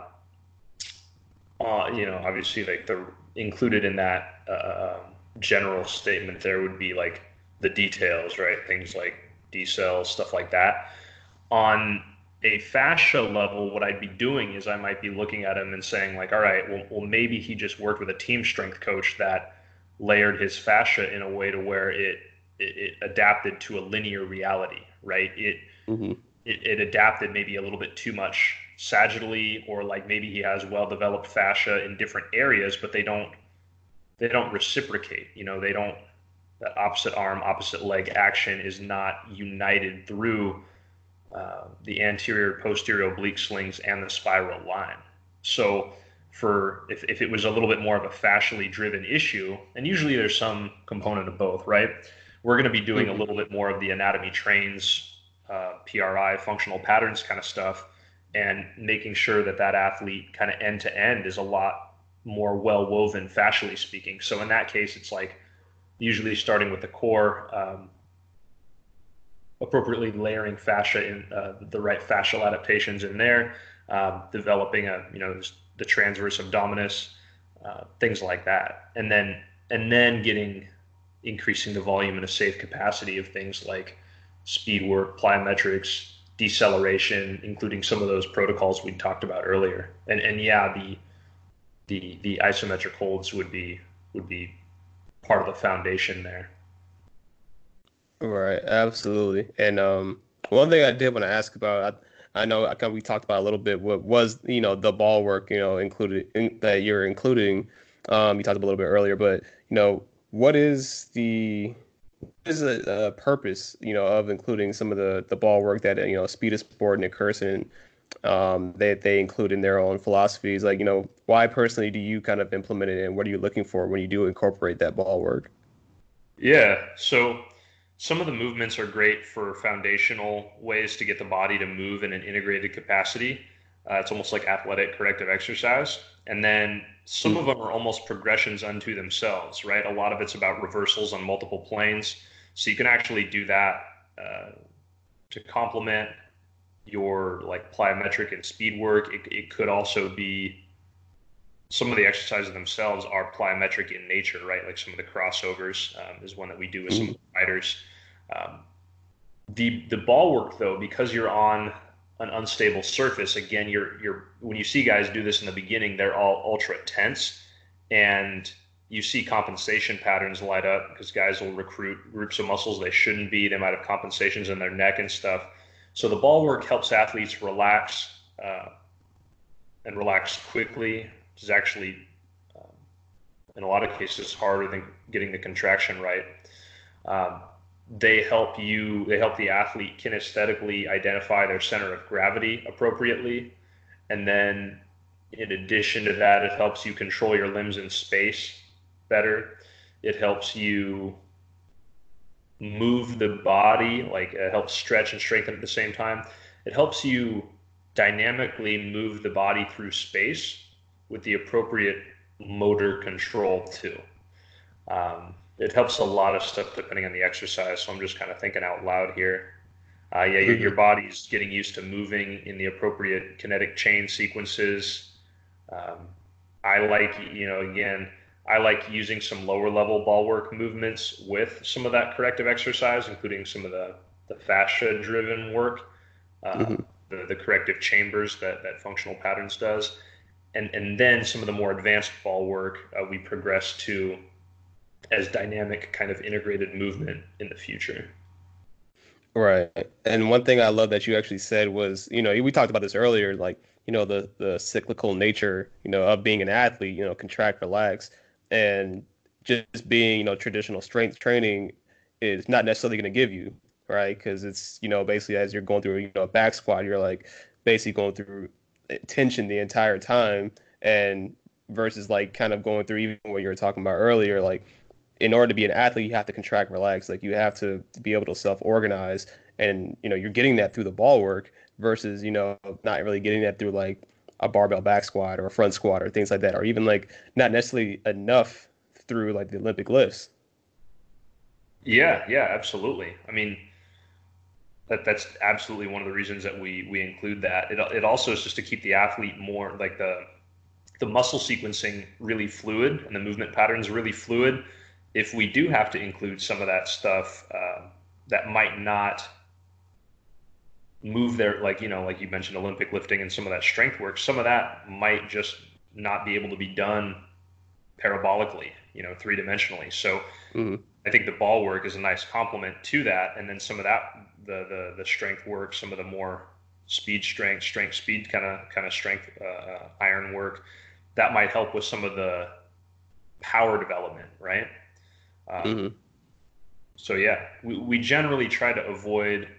uh, you know, obviously, like the included in that uh, general statement there would be like the details, right? Things like decels, stuff like that. On a fascia level, what I'd be doing is I might be looking at him and saying like, all right, well, well maybe he just worked with a team strength coach that layered his fascia in a way to where it it, it adapted to a linear reality, right? It, mm-hmm. it it adapted maybe a little bit too much sagittally, or like maybe he has well-developed fascia in different areas, but they don't they don't reciprocate. You know, they don't. That opposite arm, opposite leg action is not united through uh, the anterior, posterior oblique slings and the spiral line. So for if, if it was a little bit more of a fascially driven issue, and usually there's some component of both, right? We're going to be doing mm-hmm. a little bit more of the anatomy trains, uh, P R I, functional patterns kind of stuff, and making sure that that athlete kind of end to end is a lot more well woven fascially speaking. So in that case, it's like, usually starting with the core, um, appropriately layering fascia in uh, the right fascial adaptations in there, um, developing a, you know, the transverse abdominis, uh, things like that. And then, and then getting, increasing the volume in a safe capacity of things like speed work, plyometrics, deceleration, including some of those protocols we talked about earlier. And, and yeah, the, the, the isometric holds would be, would be, part of the foundation there. Right, absolutely. And um, one thing I did want to ask about, I, I know I kind of, we talked about a little bit, what was, you know, the ball work, you know, included in, that you're including. Um, you talked a little bit earlier, but you know, what is the what is the uh, purpose, you know, of including some of the the ball work that, you know, Speed of Sport, Nick Curson, um, they they include in their own philosophies? Like, you know, why personally do you kind of implement it, and what are you looking for when you do incorporate that ball work? Yeah, so some of the movements are great for foundational ways to get the body to move in an integrated capacity. Uh, it's almost like athletic corrective exercise. And then some mm-hmm. of them are almost progressions unto themselves, right? A lot of it's about reversals on multiple planes. So you can actually do that uh, to complement your like plyometric and speed work. It, it could also be, some of the exercises themselves are plyometric in nature, right? Like some of the crossovers um, is one that we do with mm-hmm. some fighters. Um, the the ball work though, because you're on an unstable surface, again, you're you're when you see guys do this in the beginning, they're all ultra tense, and you see compensation patterns light up because guys will recruit groups of muscles they shouldn't be. They might have compensations in their neck and stuff. So the ball work helps athletes relax uh, and relax quickly. Which is actually, um, in a lot of cases, harder than getting the contraction right. Um, they help you, they help the athlete kinesthetically identify their center of gravity appropriately. And then in addition to that, it helps you control your limbs in space better. It helps you move the body, like it helps stretch and strengthen at the same time. It helps you dynamically move the body through space with the appropriate motor control too. Um, it helps a lot of stuff depending on the exercise. So I'm just kind of thinking out loud here. Uh, yeah, your, your body's getting used to moving in the appropriate kinetic chain sequences. Um, I like, you know, again, I like using some lower level ball work movements with some of that corrective exercise, including some of the, the fascia driven work, uh, mm-hmm. the, the corrective chambers that, that functional patterns does. And, and then some of the more advanced ball work, uh, we progress to as dynamic kind of integrated movement in the future. Right. And one thing I love that you actually said was, you know, we talked about this earlier, like, you know, the, the cyclical nature, you know, of being an athlete, you know, contract, relax, and just being, you know, traditional strength training is not necessarily going to give you right? Because it's, you know, basically as you're going through, you know, a back squat, you're like basically going through tension the entire time, and versus like kind of going through even what you were talking about earlier, like in order to be an athlete, you have to contract, relax, like you have to be able to self-organize, and you know, you're getting that through the ball work versus, you know, not really getting that through like a barbell back squat or a front squat or things like that, or even like not necessarily enough through like the Olympic lifts. Yeah, yeah, absolutely. I mean, that that's absolutely one of the reasons that we we include that. It it also is just to keep the athlete more like the the muscle sequencing really fluid and the movement patterns really fluid. If we do have to include some of that stuff uh, that might not move their, like, you know, like you mentioned, Olympic lifting and some of that strength work, some of that might just not be able to be done parabolically, you know, three dimensionally. So mm-hmm. I think the ball work is a nice complement to that. And then some of that, the, the, the strength work, some of the more speed, strength, strength, speed kind of, kind of strength, uh, iron work, that might help with some of the power development, right? Um, mm-hmm. So yeah, we, we generally try to avoid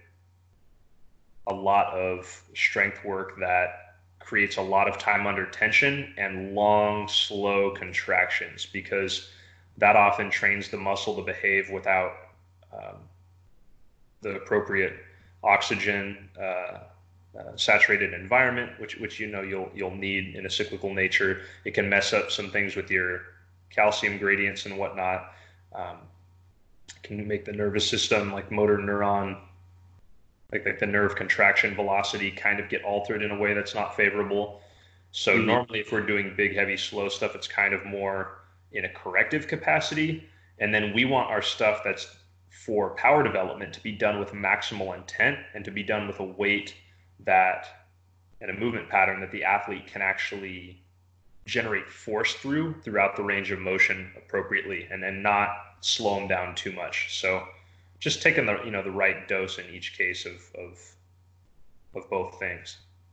a lot of strength work that creates a lot of time under tension and long, slow contractions, because that often trains the muscle to behave without um, the appropriate oxygen, uh, uh, saturated environment, which which you know you'll you'll need in a cyclical nature. It can mess up some things with your calcium gradients and whatnot. Um, can make the nervous system, like motor neuron, like, like the nerve contraction velocity kind of get altered in a way that's not favorable. So mm-hmm. normally if we're doing big, heavy, slow stuff, it's kind of more in a corrective capacity. And then we want our stuff that's for power development to be done with maximal intent and to be done with a weight that, and a movement pattern that the athlete can actually generate force through throughout the range of motion appropriately, and then not slow them down too much. So just taking the, you know, the right dose in each case of, of, of both things.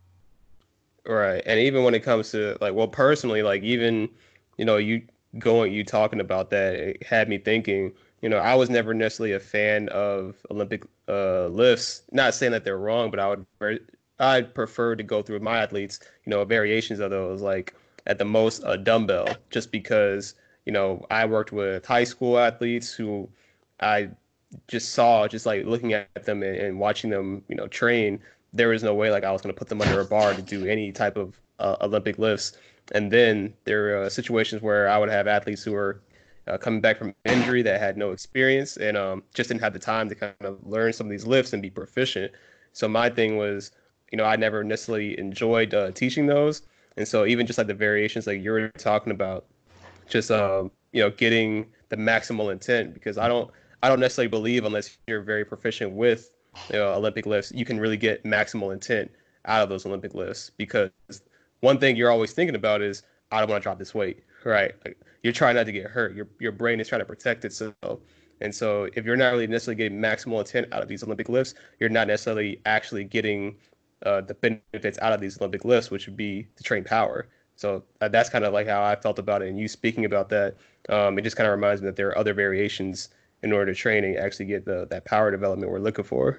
Right. And even when it comes to like, well, personally, like even, you know, you going, you talking about that, it had me thinking, you know, I was never necessarily a fan of Olympic uh, lifts, not saying that they're wrong, but I would, I'd prefer to go through my athletes, you know, variations of those, like at the most a dumbbell, just because, you know, I worked with high school athletes who I just saw, just like looking at them and, and watching them, you know, train, there was no way like I was going to put them under a bar to do any type of uh, Olympic lifts. And then there are situations where I would have athletes who were uh, coming back from injury that had no experience and um, just didn't have the time to kind of learn some of these lifts and be proficient. So my thing was, you know, I never necessarily enjoyed uh, teaching those. And so even just like the variations like you were talking about, just, um, you know, getting the maximal intent, because I don't, I don't necessarily believe unless you're very proficient with, you know, Olympic lifts, you can really get maximal intent out of those Olympic lifts. Because one thing you're always thinking about is, I don't want to drop this weight, right? Like, you're trying not to get hurt. Your your brain is trying to protect itself. And so if you're not really necessarily getting maximal intent out of these Olympic lifts, you're not necessarily actually getting uh, the benefits out of these Olympic lifts, which would be to train power. So uh, that's kind of like how I felt about it. And you speaking about that, um, it just kind of reminds me that there are other variations in order to train and actually get the that power development we're looking for.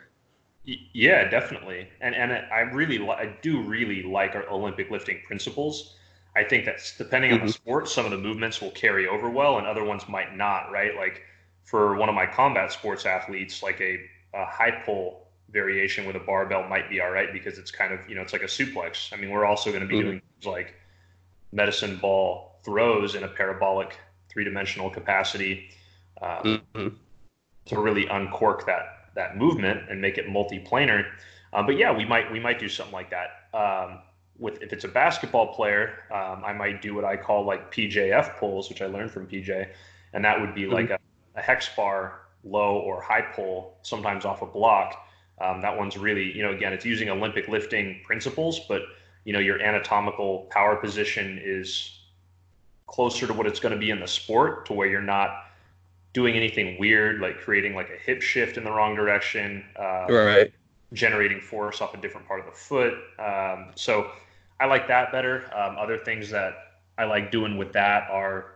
Yeah, definitely. And and I really li- I do really like our Olympic lifting principles. I think that's depending mm-hmm. on the sport, some of the movements will carry over well and other ones might not, right? Like for one of my combat sports athletes, like a, a high pull variation with a barbell might be all right because it's kind of, you know, it's like a suplex. I mean, we're also going to be mm-hmm. doing things like medicine ball throws in a parabolic three-dimensional capacity um, mm-hmm. to really uncork that that movement and make it multi-planar. Um, but yeah, we might we might do something like that. Um, with if it's a basketball player, um, I might do what I call like P J F pulls, which I learned from P J, and that would be mm-hmm. like a, a hex bar low or high pull, sometimes off a block. Um, that one's really, you know, again, it's using Olympic lifting principles, but you know, your anatomical power position is closer to what it's going to be in the sport, to where you're not doing anything weird, like creating like a hip shift in the wrong direction, uh, right? Generating force off a different part of the foot. Um, so I like that better. Um, other things that I like doing with that are,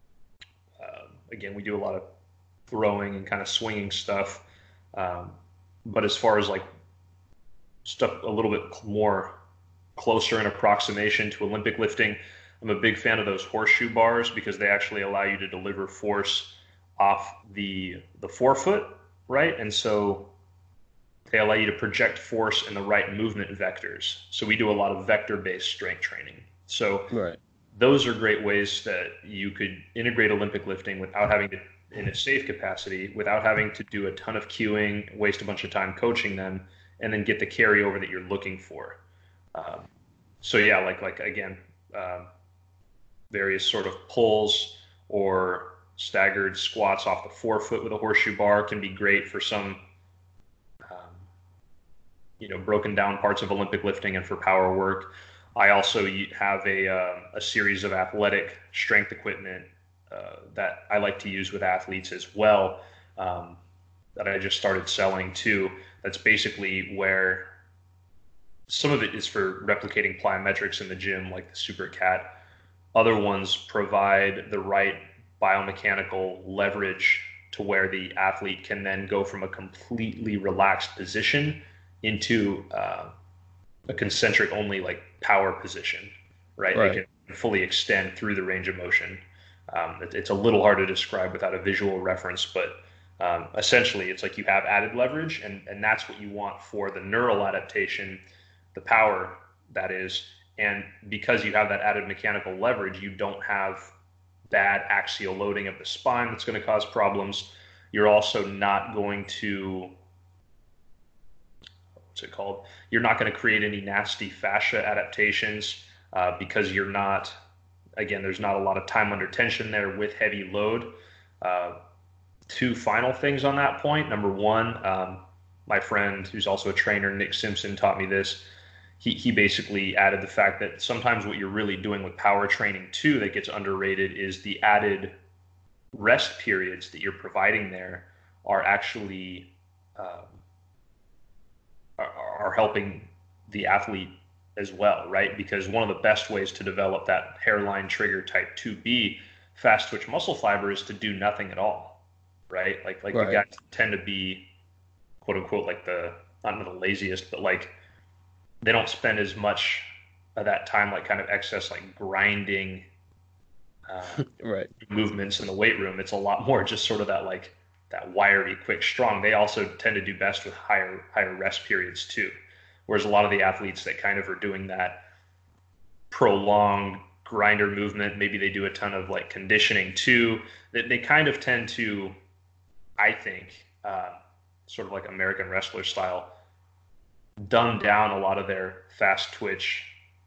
uh, again, we do a lot of throwing and kind of swinging stuff. Um, but as far as like stuff a little bit more closer in approximation to Olympic lifting, I'm a big fan of those horseshoe bars because they actually allow you to deliver force off the the forefoot, right? And so they allow you to project force in the right movement vectors. So we do a lot of vector-based strength training. So right. those are great ways that you could integrate Olympic lifting without having to, in a safe capacity, without having to do a ton of cueing, waste a bunch of time coaching them, and then get the carryover that you're looking for. Um, so yeah, like like again, um, various sort of pulls or staggered squats off the forefoot with a horseshoe bar can be great for some, um, you know, broken down parts of Olympic lifting and for power work. I also have a uh, a series of athletic strength equipment uh, that I like to use with athletes as well, um, that I just started selling too. That's basically where some of it is for replicating plyometrics in the gym, like the SuperCat. Other ones provide the right biomechanical leverage to where the athlete can then go from a completely relaxed position into uh, a concentric only like power position, right? Right. They can fully extend through the range of motion. Um, it, it's a little hard to describe without a visual reference, but um, essentially it's like you have added leverage, and, and that's what you want for the neural adaptation, the power that is. And because you have that added mechanical leverage, you don't have bad axial loading of the spine that's going to cause problems. You're also not going to, what's it called? You're not going to create any nasty fascia adaptations uh, because you're not, again, there's not a lot of time under tension there with heavy load. Uh, two final things on that point. Number one, um, my friend who's also a trainer, Nick Simpson, taught me this. He, he basically added the fact that sometimes what you're really doing with power training too that gets underrated is the added rest periods that you're providing there are actually um, are, are helping the athlete as well, right? Because one of the best ways to develop that hairline trigger type two B fast twitch muscle fiber is to do nothing at all, right? Like like right. The guys tend to be quote unquote like the not the laziest, but like they don't spend as much of that time like kind of excess like grinding uh, right. movements in the weight room. It's a lot more just sort of that like that wiry, quick, strong. They also tend to do best with higher higher rest periods too. Whereas a lot of the athletes that kind of are doing that prolonged grinder movement, maybe they do a ton of like conditioning too, that they kind of tend to, I think, uh, sort of like American wrestler style, dumb down a lot of their fast twitch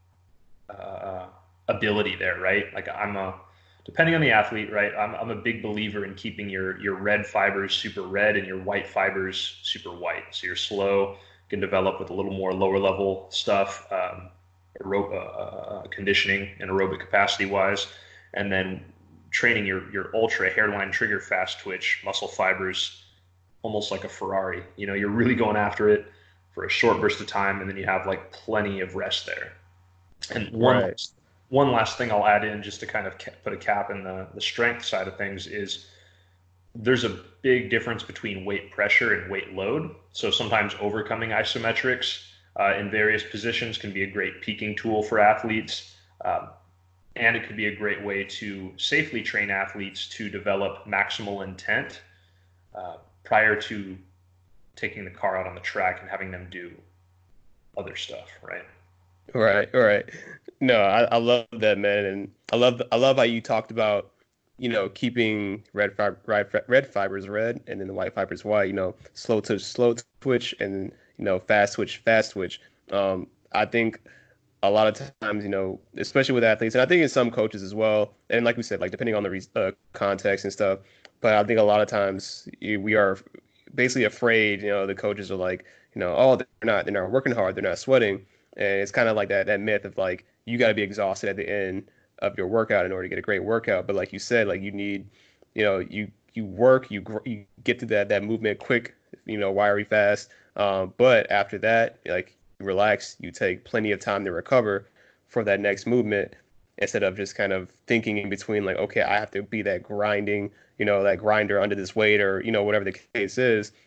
uh, ability there, right? Like I'm a, depending on the athlete, right? I'm, I'm a big believer in keeping your, your red fibers super red and your white fibers super white. So you're slow, can develop with a little more lower level stuff, um, aero- uh, conditioning and aerobic capacity wise, and then training your, your ultra hairline trigger fast twitch muscle fibers, almost like a Ferrari. You know, you're really going after it for a short burst of time, and then you have like plenty of rest there. And one, right. last, one last thing I'll add in just to kind of ca- put a cap in the, the strength side of things is there's a big difference between weight pressure and weight load. So sometimes overcoming isometrics uh, in various positions can be a great peaking tool for athletes. Um, and it could be a great way to safely train athletes to develop maximal intent uh, prior to taking the car out on the track and having them do other stuff, right? Right, right. No, I, I love that, man, and I love I love how you talked about, you know, keeping red fiber red, red fibers red and then the white fibers white. You know, slow twitch, slow twitch, and you know, fast twitch, fast twitch. Um, I think a lot of times, you know, especially with athletes, and I think in some coaches as well, and like we said, like depending on the re- uh, context and stuff. But I think a lot of times we are basically afraid, you know, the coaches are like, you know, oh, they're not, they're not working hard, they're not sweating. And it's kind of like that, that myth of like, you got to be exhausted at the end of your workout in order to get a great workout. But like you said, like you need, you know, you, you work, you, you get to that, that movement quick, you know, wiry fast. Um, but after that, like you relax, you take plenty of time to recover for that next movement instead of just kind of thinking in between like, okay, I have to be that grinding, you know, that grinder under this weight or, you know, whatever the case is.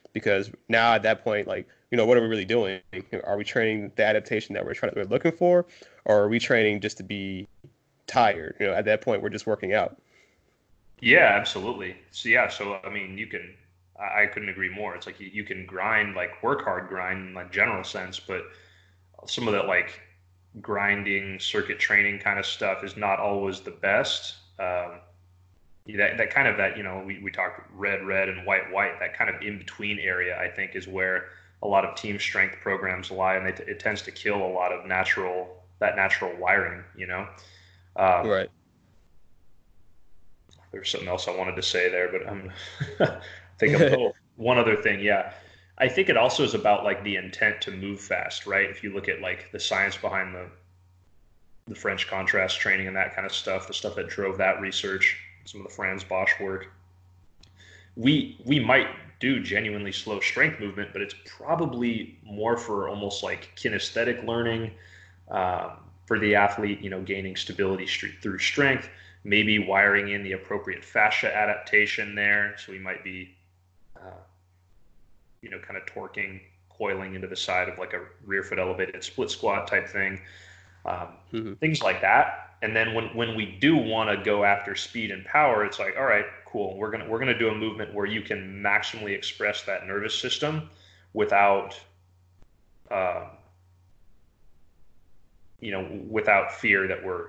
because now at that point, like, you know, what are we really doing? Are we training the adaptation that we're trying we're looking for, or are we training just to be tired? You know, at that point, we're just working out. Yeah, absolutely. So yeah, so I mean, you can, I, I couldn't agree more. It's like you, you can grind, like work hard grind in like general sense, but some of that like grinding circuit training kind of stuff is not always the best. Um, that that kind of that, you know, we, we talked red, red and white, white, that kind of in between area, I think, is where a lot of team strength programs lie, and it, it tends to kill a lot of natural, that natural wiring, you know? Um, right. There's something else I wanted to say there, but I'm, I think I'm, oh, one other thing. Yeah. I think it also is about like the intent to move fast, right? If you look at like the science behind the, the French contrast training and that kind of stuff, the stuff that drove that research, some of the Franz Bosch work, we, we might do genuinely slow strength movement, but it's probably more for almost like kinesthetic learning, um, for the athlete, you know, gaining stability through strength, maybe wiring in the appropriate fascia adaptation there. So we might be, uh, you know, kind of torquing, coiling into the side of like a rear foot elevated split squat type thing, um, mm-hmm. things like that. And then when, when we do want to go after speed and power, it's like, all right, cool. We're going to, we're going to do a movement where you can maximally express that nervous system without, uh, you know, without fear that we're,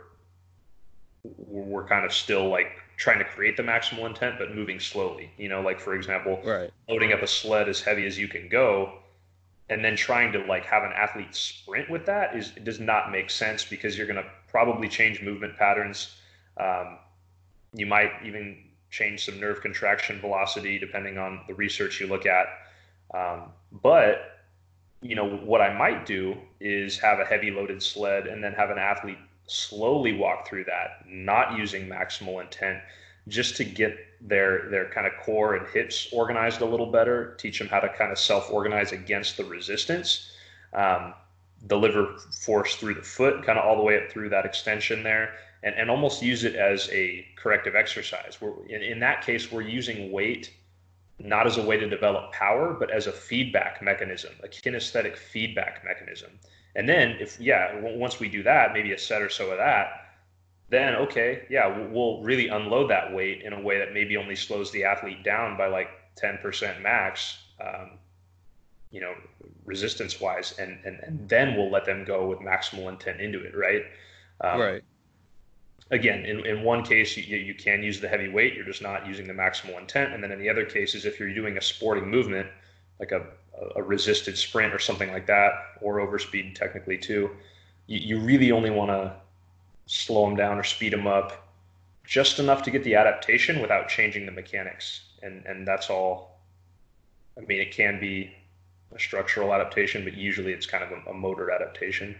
we're kind of still like trying to create the maximal intent, but moving slowly, you know, like for example, right. loading up a sled as heavy as you can go, and then trying to like have an athlete sprint with that is, it does not make sense, because you're going to probably change movement patterns. Um, you might even change some nerve contraction velocity depending on the research you look at. Um, but, you know, what I might do is have a heavy loaded sled and then have an athlete slowly walk through that, not using maximal intent, just to get their their kind of core and hips organized a little better, teach them how to kind of self-organize against the resistance, um, deliver force through the foot, kind of all the way up through that extension there, and, and almost use it as a corrective exercise. We're, in, in that case, we're using weight not as a way to develop power, but as a feedback mechanism, a kinesthetic feedback mechanism. And then if, yeah, once we do that, maybe a set or so of that, then, okay, yeah, we'll really unload that weight in a way that maybe only slows the athlete down by like ten percent max, um, you know, resistance wise. And, and, and then we'll let them go with maximal intent into it. Right. Um, right. Again, in, in one case, you, you can use the heavy weight. You're just not using the maximal intent. And then in the other cases, if you're doing a sporting movement, like a, a resisted sprint or something like that, or overspeed technically too, you, you really only want to slow them down or speed them up just enough to get the adaptation without changing the mechanics. And, and that's all. I mean, it can be a structural adaptation, but usually it's kind of a, a motor adaptation.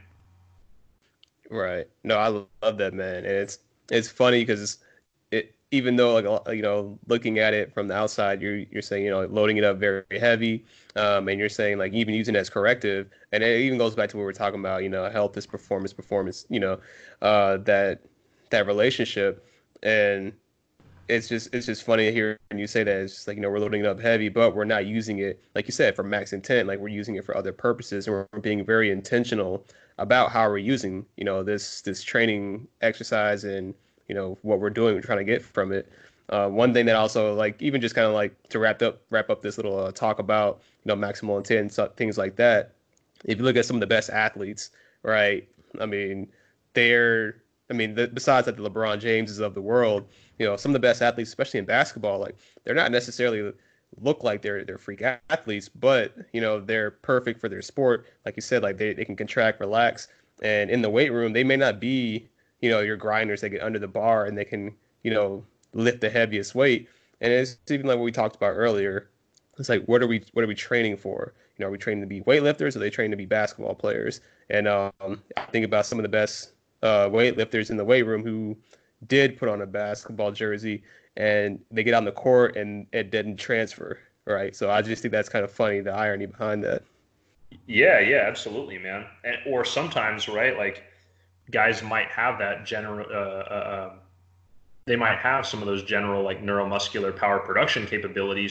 Right. No, I love that, man. And it's it's funny because it, even though, like, you know, looking at it from the outside, you're you're saying, you know, loading it up very heavy, um, and you're saying like even using it as corrective, and it even goes back to what we're talking about, you know, health is performance, performance, you know, uh, that that relationship, and it's just it's just funny to hear you say that. It's just like, you know, we're loading it up heavy, but we're not using it, like you said, for max intent. Like, we're using it for other purposes, and we're being very intentional about how we're using, you know, this this training exercise and, you know, what we're doing, we're trying to get from it. Uh, one thing that also, like, even just kind of like to wrap up wrap up this little uh, talk about, you know, maximal intent and things like that. If you look at some of the best athletes, right? I mean, they're, I mean, the, besides like the LeBron Jameses of the world, you know, some of the best athletes, especially in basketball, like, they're not necessarily look like they're they're freak athletes, but, you know, they're perfect for their sport. Like you said, like they, they can contract, relax, and in the weight room, they may not be, you know, your grinders that get under the bar and they can, you know, lift the heaviest weight. And it's even like what we talked about earlier. It's like, what are we what are we training for? You know, are we training to be weightlifters, or are they training to be basketball players? And um, I think about some of the best uh, weightlifters in the weight room who did put on a basketball jersey, and they get on the court and it didn't transfer, right? So I just think that's kind of funny, the irony behind that. Yeah, yeah, absolutely, man. And or sometimes, right, like, guys might have that general, uh, uh, they might have some of those general, like, neuromuscular power production capabilities,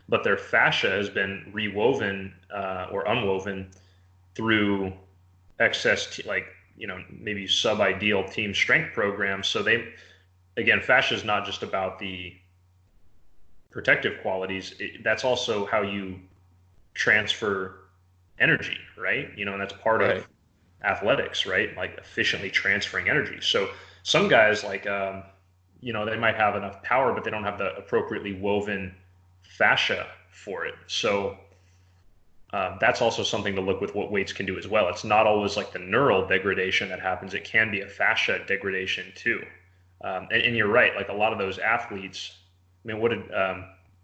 but their fascia has been rewoven uh, or unwoven through excess, t- like, you know, maybe sub-ideal team strength programs. So they, again, fascia is not just about the protective qualities. It, that's also how you transfer energy, right? You know, and that's part right. of athletics, right? Like efficiently transferring energy. So some guys like, um, you know, they might have enough power, but they don't have the appropriately woven fascia for it. So um, that's also something to look with what weights can do as well. It's not always like the neural degradation that happens. It can be a fascia degradation too. Um, and, and you're right. Like a lot of those athletes, I mean, what did um,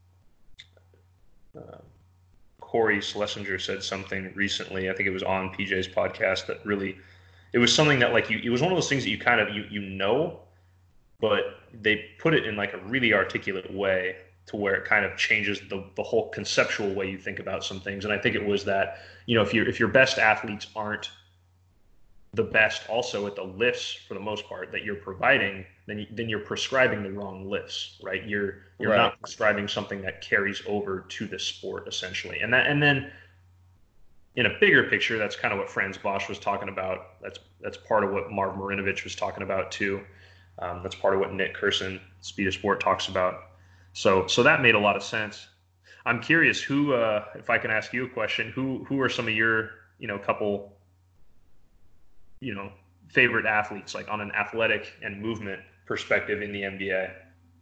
uh, Corey Schlesinger said something recently? I think it was on P J's podcast that really, it was something that like you, it was one of those things that you kind of, you, you know, but they put it in like a really articulate way to where it kind of changes the, the whole conceptual way you think about some things. And I think it was that, you know, if your if your best athletes aren't the best also at the lifts for the most part that you're providing, then you, then you're prescribing the wrong lifts, right? You're you're right. not prescribing something that carries over to the sport essentially. And that and then in a bigger picture, that's kind of what Franz Bosch was talking about. That's that's part of what Marv Marinovich was talking about too. Um, that's part of what Nick Curson, Speed of Sport, talks about. So, so that made a lot of sense. I'm curious who, uh, if I can ask you a question, who, who are some of your, you know, couple, you know, favorite athletes, like on an athletic and movement perspective in the N B A?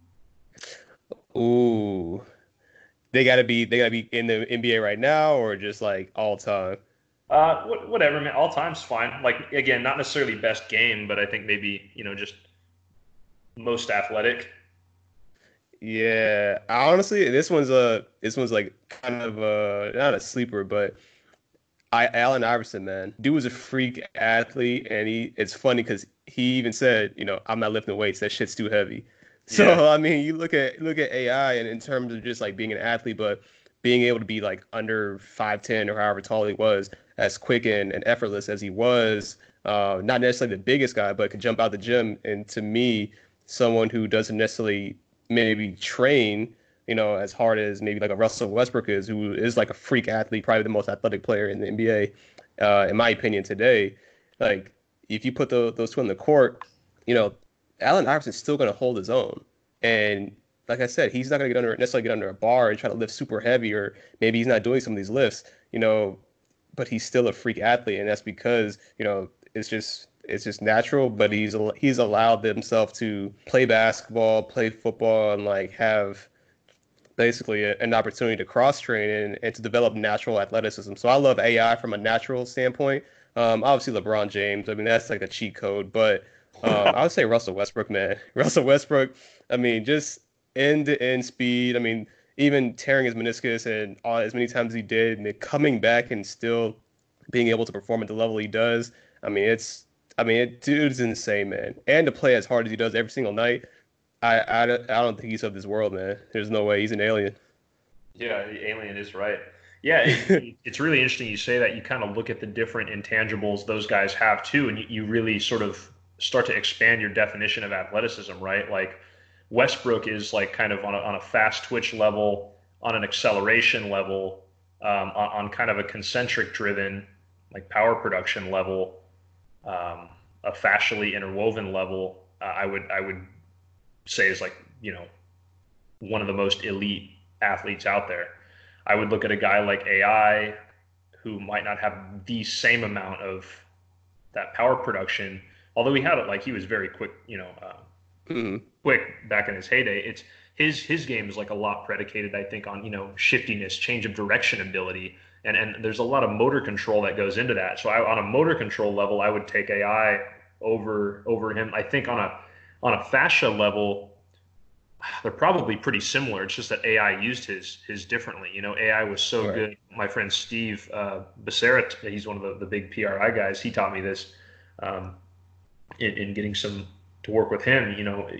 Ooh, they gotta be, they gotta be in the N B A right now, or just like all time. Uh, whatever, man. All time's fine. Like again, not necessarily best game, but I think maybe, you know, just most athletic. Yeah, honestly, this one's a this one's like kind of a not a sleeper, but I Allen Iverson, man, dude was a freak athlete, and he it's funny because he even said, you know, I'm not lifting weights, that shit's too heavy. So yeah. I mean, you look at look at A I, and in terms of just like being an athlete, but being able to be like under five ten or however tall he was, as quick and, and effortless as he was, uh, not necessarily the biggest guy, but could jump out the gym, and to me, someone who doesn't necessarily maybe train, you know, as hard as maybe like a Russell Westbrook is, who is like a freak athlete, probably the most athletic player in the N B A, uh, in my opinion today. Like, if you put the, those two on the court, you know, Allen Iverson's still going to hold his own. And like I said, he's not going to get under necessarily get under a bar and try to lift super heavy, or maybe he's not doing some of these lifts, you know, but he's still a freak athlete. And that's because, you know, it's just it's just natural, but he's he's allowed himself to play basketball, play football, and like have basically a, an opportunity to cross train and, and to develop natural athleticism. So I love A I from a natural standpoint. Um, obviously LeBron James, I mean, that's like a cheat code, but um, I would say Russell Westbrook, man. Russell Westbrook, I mean, just end-to-end speed. I mean, even tearing his meniscus and all, as many times as he did, and then coming back and still being able to perform at the level he does. I mean, it's I mean, it, dude's insane, man. And to play as hard as he does every single night, I, I, I don't think he's of this world, man. There's no way. He's an alien. Yeah, the alien is right. Yeah, it, it's really interesting you say that. You kind of look at the different intangibles those guys have, too, and you, you really sort of start to expand your definition of athleticism, right? Like, Westbrook is like kind of on a, on a fast twitch level, on an acceleration level, um, on, on kind of a concentric-driven, like, power production level. Um, a fascially interwoven level, uh, I would I would say is like, you know, one of the most elite athletes out there. I would look at a guy like A I, who might not have the same amount of that power production, although he had it, like he was very quick, you know, uh, mm-hmm. quick back in his heyday. It's his his game is like a lot predicated, I think, on, you know, shiftiness, change of direction ability. And and there's a lot of motor control that goes into that. So I, on a motor control level, I would take A I over over him. I think on a on a fascia level, they're probably pretty similar. It's just that A I used his his differently. You know, A I was so right. good. My friend Steve uh, Becerra, he's one of the, the big P R I guys. He taught me this um, in, in getting some to work with him. You know,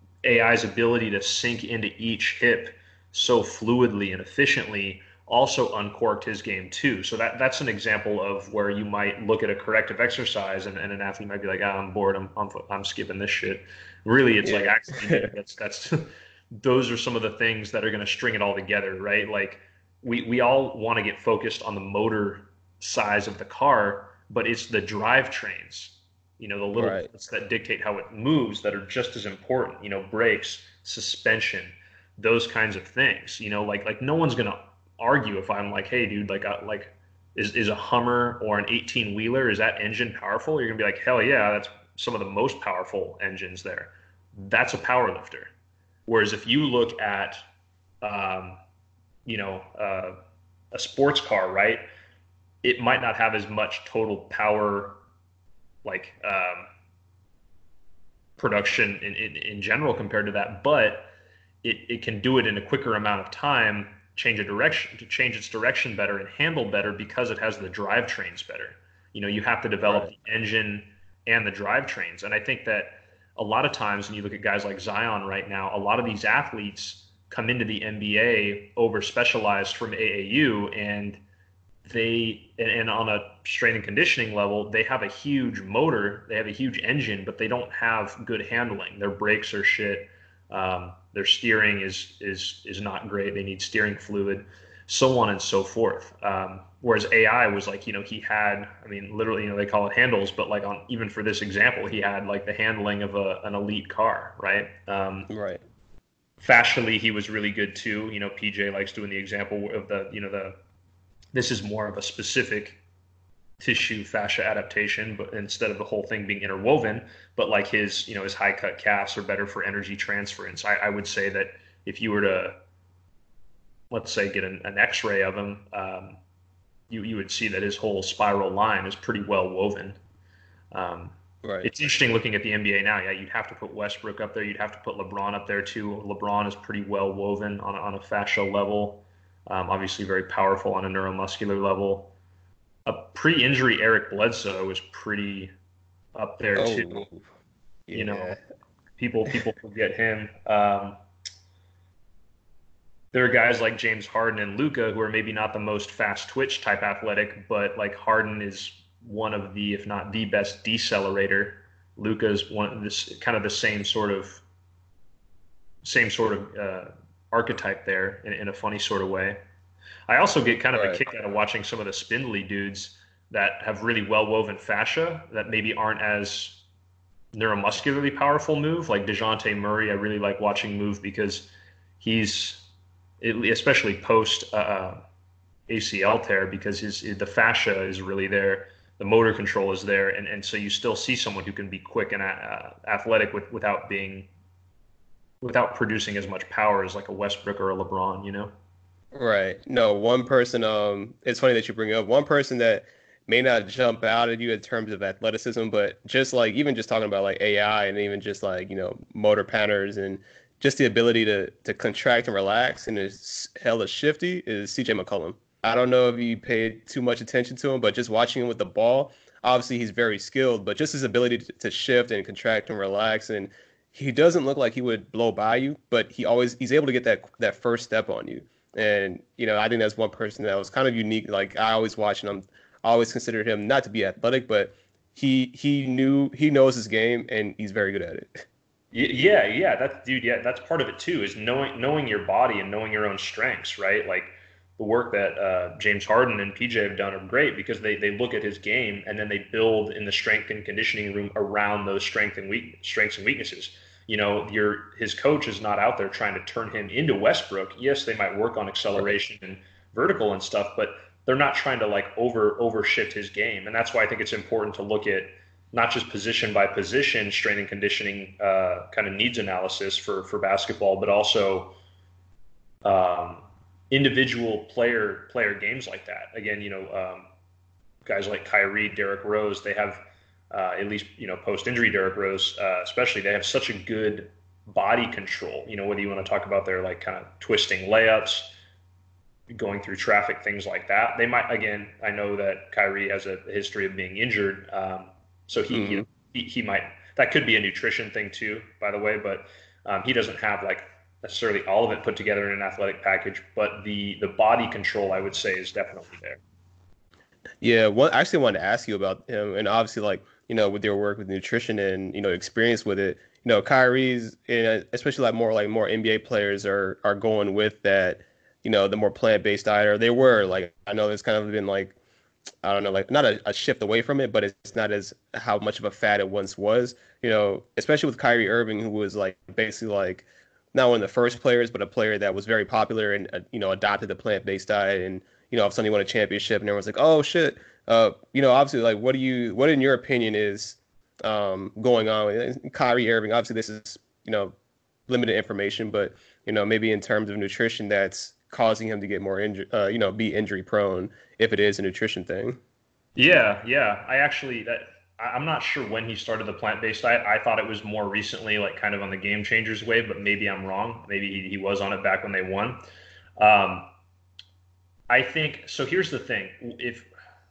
A I's ability to sink into each hip so fluidly and efficiently also uncorked his game too. So that that's an example of where you might look at a corrective exercise and, and an athlete might be like, ah, I'm bored, I'm, I'm I'm skipping this shit. Really, it's yeah. like actually that's that's those are some of the things that are going to string it all together, right? Like we, we all want to get focused on the motor size of the car, but it's the drivetrains, you know, the little Right. bits that dictate how it moves that are just as important, you know, brakes, suspension, those kinds of things, you know, like, like no one's going to argue if I'm like, hey dude, like, uh, like is, is a Hummer or an eighteen wheeler, is that engine powerful? You're gonna be like, hell yeah, that's some of the most powerful engines there. That's a power lifter. Whereas if you look at, um, you know, uh, a sports car, right, it might not have as much total power, like um, production in, in, in general compared to that, but it, it can do it in a quicker amount of time, change a direction, to change its direction better and handle better because it has the drivetrains better. You know, you have to develop Right. the engine and the drivetrains. And I think that a lot of times when you look at guys like Zion right now, a lot of these athletes come into the N B A over specialized from A A U, and they, and, and on a strength and conditioning level, they have a huge motor, they have a huge engine, but they don't have good handling. Their brakes are shit. Um, their steering is is is not great. They need steering fluid, so on and so forth. Um, whereas A I was like, you know, he had, I mean, literally, you know, they call it handles, but like on even for this example, he had like the handling of a an elite car, right? Um, Right. fascially, he was really good too. You know, P J likes doing the example of the, you know, the this is more of a specific tissue fascia adaptation, but instead of the whole thing being interwoven, but like his, you know, his high cut calves are better for energy transference. I, I would say that if you were to, let's say, get an, an X-ray of him, um, you you would see that his whole spiral line is pretty well woven. Um, Right. it's interesting looking at the N B A now. Yeah, you'd have to put Westbrook up there. You'd have to put LeBron up there too. LeBron is pretty well woven on a, on a fascial level. Um, obviously, very powerful on a neuromuscular level. A pre-injury Eric Bledsoe was pretty up there Oh, too. yeah. You know, people people forget him. Um, there are guys like James Harden and Luka who are maybe not the most fast twitch type athletic, but like Harden is one of the, if not the best decelerator. Luka is one of this kind of the same sort of same sort of uh, archetype there in, in a funny sort of way. I also get kind of Right. a kick out of watching some of the spindly dudes that have really well woven fascia that maybe aren't as neuromuscularly powerful move. Like DeJounte Murray, I really like watching move because he's, especially post uh, A C L tear, because his the fascia is really there, the motor control is there, and, and so you still see someone who can be quick and uh, athletic with, without being, without producing as much power as like a Westbrook or a LeBron, you know? Right. No, one person, um, it's funny that you bring up one person that may not jump out at you in terms of athleticism, but just like, even just talking about like A I and even just like, you know, motor patterns and just the ability to, to contract and relax and is hella shifty is C J McCollum. I don't know if you paid too much attention to him, but just watching him with the ball, obviously he's very skilled, but just his ability to, to shift and contract and relax, and he doesn't look like he would blow by you, but he always, he's able to get that, that first step on you. And, you know, I think that's one person that was kind of unique. Like, I always watched him, I always considered him not to be athletic, but he he knew, he knows his game, and he's very good at it. Yeah, yeah, that's dude. Yeah, that's part of it too. Is knowing knowing your body and knowing your own strengths, right? Like the work that uh, James Harden and P J have done are great because they they look at his game and then they build in the strength and conditioning room around those strength and weak strengths and weaknesses. You know, your his coach is not out there trying to turn him into Westbrook. Yes, they might work on acceleration and vertical and stuff, but they're not trying to like over over shift his game. And that's why I think it's important to look at not just position by position strength and conditioning uh, kind of needs analysis for for basketball, but also um, individual player player games like that. Again, you know, um, guys like Kyrie, Derrick Rose, they have uh, at least, you know, post injury Derrick Rose, uh, especially, they have such a good body control. You know, whether you want to talk about their like kind of twisting layups, going through traffic, things like that. They might, again, I know that Kyrie has a history of being injured. Um, so he, mm-hmm. he, he might, that could be a nutrition thing too, by the way, but um, he doesn't have like necessarily all of it put together in an athletic package, but the, the body control, I would say, is definitely there. Yeah. One, I actually wanted to ask you about him, and obviously like, you know, with your work with nutrition and, you know, experience with it, you know, Kyrie's, uh, especially like more like more N B A players are are going with that, you know, the more plant-based diet, or they were like, I know it's kind of been like, I don't know, like not a, a shift away from it, but it's not as how much of a fad it once was, you know, especially with Kyrie Irving, who was like basically like not one of the first players, but a player that was very popular and, uh, you know, adopted the plant-based diet. And, you know, if somebody won a championship and everyone's like, oh shit, uh, you know, obviously like, what do you, what in your opinion is um, going on with Kyrie Irving? Obviously this is, you know, limited information, but, you know, maybe in terms of nutrition, that's causing him to get more injury, uh, you know, be injury prone if it is a nutrition thing. Yeah, yeah. I actually, that, I'm not sure when he started the plant-based diet. I thought it was more recently, like kind of on the Game Changers wave, but maybe I'm wrong. Maybe he, he was on it back when they won. Um, I think, so here's the thing. If,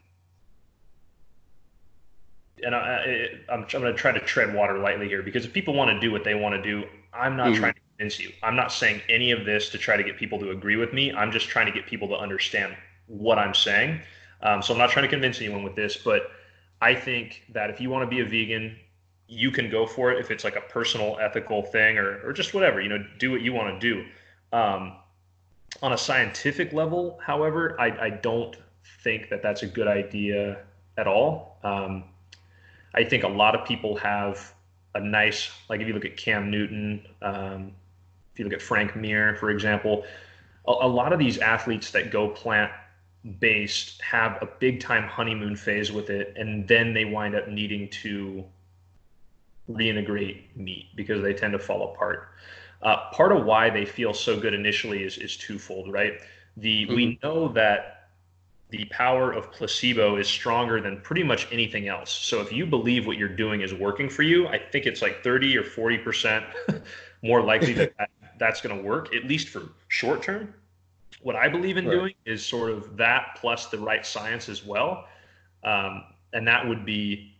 and I, I'm, I'm going to try to tread water lightly here, because if people want to do what they want to do, I'm not mm-hmm. trying to convince you. I'm not saying any of this to try to get people to agree with me. I'm just trying to get people to understand what I'm saying. Um, so I'm not trying to convince anyone with this, but I think that if you want to be a vegan, you can go for it if it's like a personal, ethical thing, or or just whatever, you know, do what you want to do. Um, on a scientific level, however, I, I don't think that that's a good idea at all. Um, I think a lot of people have a nice, like if you look at Cam Newton, um, if you look at Frank Mir, for example, a, a lot of these athletes that go plant based have a big time honeymoon phase with it, and then they wind up needing to reintegrate meat because they tend to fall apart. Uh, part of why they feel so good initially is is twofold, right? The mm-hmm. we know that the power of placebo is stronger than pretty much anything else. So if you believe what you're doing is working for you, I think it's like thirty or forty percent more likely that, that that's going to work, at least for short term. What I believe in right. doing is sort of that plus the right science as well. Um, and that would be,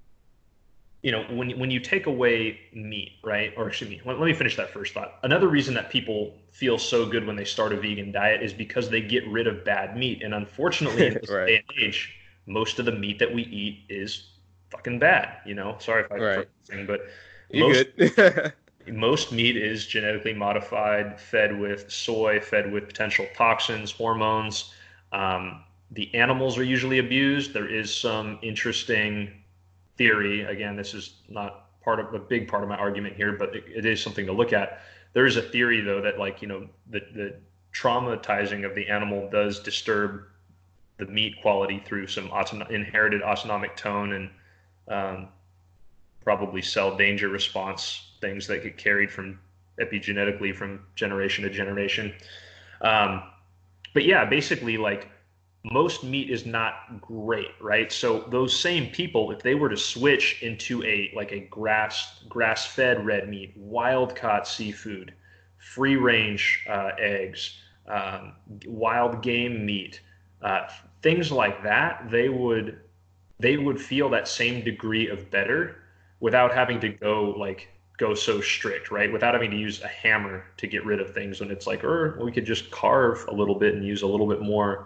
you know, when, when you take away meat, right? Or excuse me, let, let me finish that first thought. Another reason that people feel so good when they start a vegan diet is because they get rid of bad meat. And unfortunately, in this right. day and age, most of the meat that we eat is fucking bad. You know, sorry if I right. saying, but you most, good. most meat is genetically modified, fed with soy, fed with potential toxins, hormones. Um, the animals are usually abused. There is some interesting theory. Again, this is not part of a big part of my argument here, but it, it is something to look at. There is a theory, though, that like, you know, the, the traumatizing of the animal does disturb the meat quality through some auton- inherited autonomic tone and um, probably cell danger response things that get carried from epigenetically from generation to generation. Um, but yeah, basically like most meat is not great, right? So those same people, if they were to switch into a like a grass grass fed red meat, wild caught seafood, free range uh, eggs, um, wild game meat, uh, things like that, they would they would feel that same degree of better without having to go like go so strict, right? Without having to use a hammer to get rid of things when it's like, or we could just carve a little bit and use a little bit more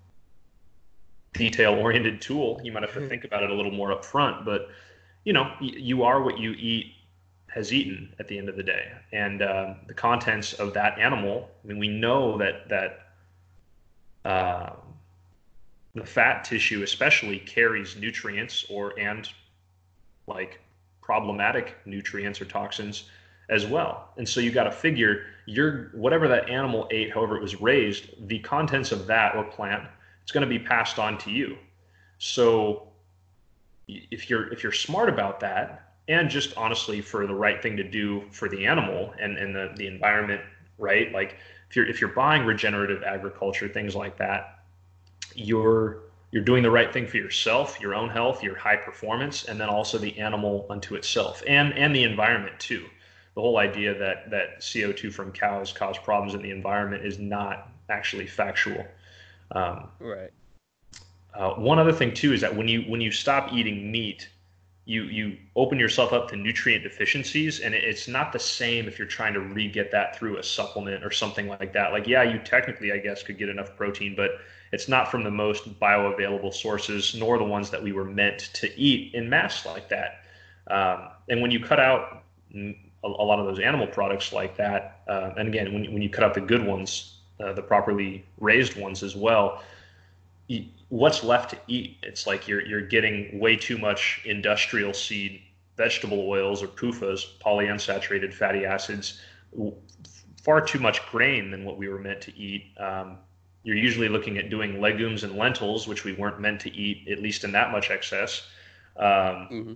detail-oriented tool. You might have to think about it a little more up front, but you know, y- you are what you eat has eaten at the end of the day. And uh, the contents of that animal, I mean, we know that that uh, the fat tissue especially carries nutrients or and like problematic nutrients or toxins as well. And so you got to figure your whatever that animal ate, however it was raised, the contents of that or plant, it's going to be passed on to you. So if you're if you're smart about that, and just honestly for the right thing to do for the animal and, and the, the environment, right? Like if you're if you're buying regenerative agriculture, things like that, you're you're doing the right thing for yourself, your own health, your high performance, and then also the animal unto itself and and the environment too. The whole idea that that C O two from cows cause problems in the environment is not actually factual. Um, right. Uh, one other thing too is that when you when you stop eating meat, you you open yourself up to nutrient deficiencies, and it, it's not the same if you're trying to re-get that through a supplement or something like that. Like, yeah, you technically, I guess, could get enough protein, but it's not from the most bioavailable sources, nor the ones that we were meant to eat in mass like that. Um, and when you cut out a, a lot of those animal products like that. Uh, and again, when, when you cut out the good ones, uh, the properly raised ones as well, you, what's left to eat? It's like you're you're getting way too much industrial seed vegetable oils or P U F As, polyunsaturated fatty acids, far too much grain than what we were meant to eat. Um, you're usually looking at doing legumes and lentils, which we weren't meant to eat, at least in that much excess. Um, mm-hmm.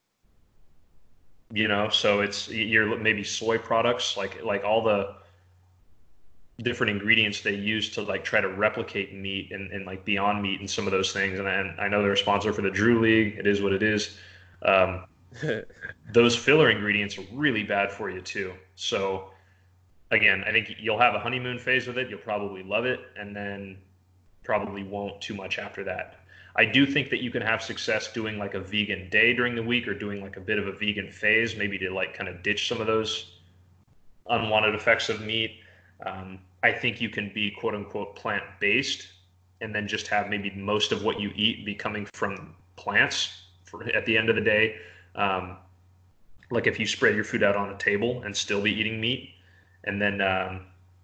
You know, so it's you're maybe soy products, like like all the different ingredients they use to like try to replicate meat and, and like Beyond Meat and some of those things. And I, and I know they're a sponsor for the Drew League. It is what it is. Um, those filler ingredients are really bad for you too. So again, I think you'll have a honeymoon phase with it. You'll probably love it, and then probably won't too much after that. I do think that you can have success doing like a vegan day during the week, or doing like a bit of a vegan phase, maybe to like kind of ditch some of those unwanted effects of meat. Um, I think you can be quote unquote plant based, and then just have maybe most of what you eat be coming from plants for, at the end of the day. Um, like if you spread your food out on a table and still be eating meat, and then, um,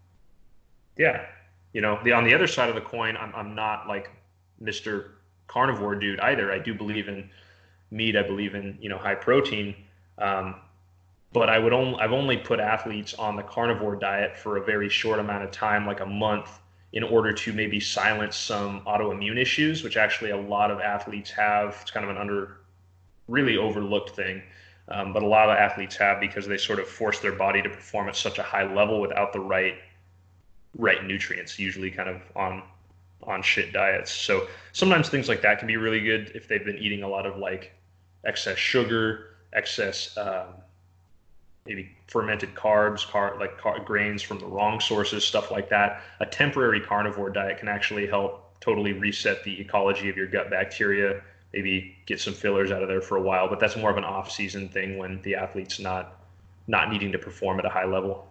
yeah, you know, the, on the other side of the coin, I'm, I'm not like Mister Carnivore dude either. I do believe in meat. I believe in, you know, high protein. Um, but I would only, I've only put athletes on the carnivore diet for a very short amount of time, like a month, in order to maybe silence some autoimmune issues, which actually a lot of athletes have. It's kind of an under, really overlooked thing. Um, but a lot of athletes have, because they sort of force their body to perform at such a high level without the right right nutrients, usually kind of on on shit diets. So sometimes things like that can be really good if they've been eating a lot of like excess sugar, excess um, maybe fermented carbs, car like car- grains from the wrong sources, stuff like that. A temporary carnivore diet can actually help totally reset the ecology of your gut bacteria. Maybe get some fillers out of there for a while, but that's more of an off-season thing when the athlete's not not needing to perform at a high level.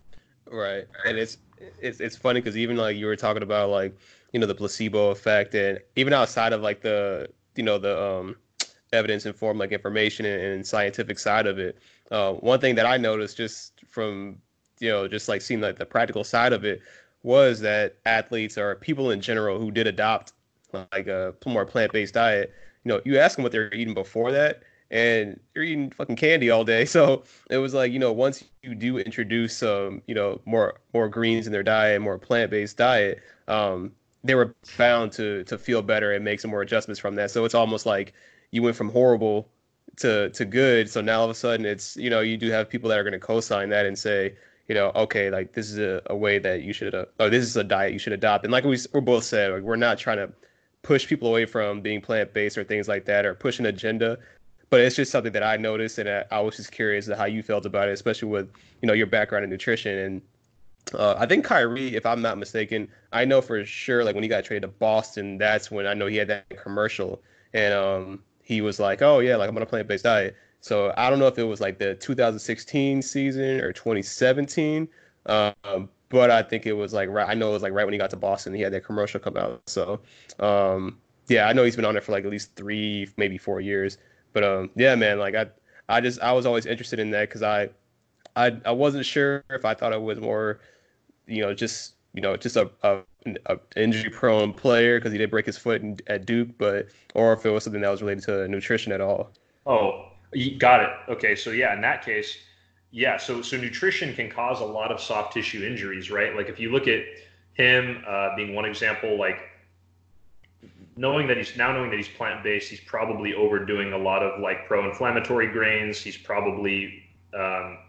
Right, and it's it's it's funny because even like you were talking about like, you know, the placebo effect, and even outside of like the, you know, the um, evidence-informed like information and, and scientific side of it, uh, one thing that I noticed just from, you know, just like seeing like the practical side of it was that athletes or people in general who did adopt like a more plant-based diet, you know, you ask them what they're eating before that, and you're eating fucking candy all day. So it was like, you know, once you do introduce um, you know, more more greens in their diet, more plant-based diet, um, they were bound to to feel better and make some more adjustments from that. So it's almost like you went from horrible to to good. So now all of a sudden it's, you know, you do have people that are going to co-sign that and say, you know, okay, like this is a, a way that you should, uh, or this is a diet you should adopt. And like we we're both said, like, we're not trying to push people away from being plant-based or things like that, or push an agenda, but it's just something that I noticed, and I, I was just curious how you felt about it, especially with, you know, your background in nutrition. And uh, I think Kyrie, if I'm not mistaken, I know for sure, like when he got traded to Boston, that's when I know he had that commercial, and um, he was like, oh yeah, like I'm on a plant-based diet. So I don't know if it was like the two thousand sixteen season or twenty seventeen, um, but I think it was like right. I know it was like right when he got to Boston, he had that commercial come out. So, um, yeah, I know he's been on there for like at least three, maybe four years. But um, yeah, man, like I, I just I was always interested in that because I, I, I wasn't sure if I thought it was more, you know, just you know, just a, a, a injury-prone player because he did break his foot in, at Duke, but or if it was something that was related to nutrition at all. Oh, you got it. Okay, so yeah, in that case. Yeah, so so nutrition can cause a lot of soft tissue injuries, right? Like if you look at him uh, being one example, like knowing that he's now knowing that he's plant-based, he's probably overdoing a lot of like pro-inflammatory grains. He's probably, um,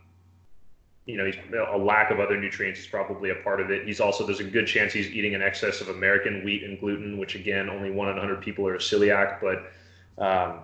you know, he's a lack of other nutrients is probably a part of it. He's also, there's a good chance he's eating an excess of American wheat and gluten, which again, only one in a hundred people are a celiac, but um,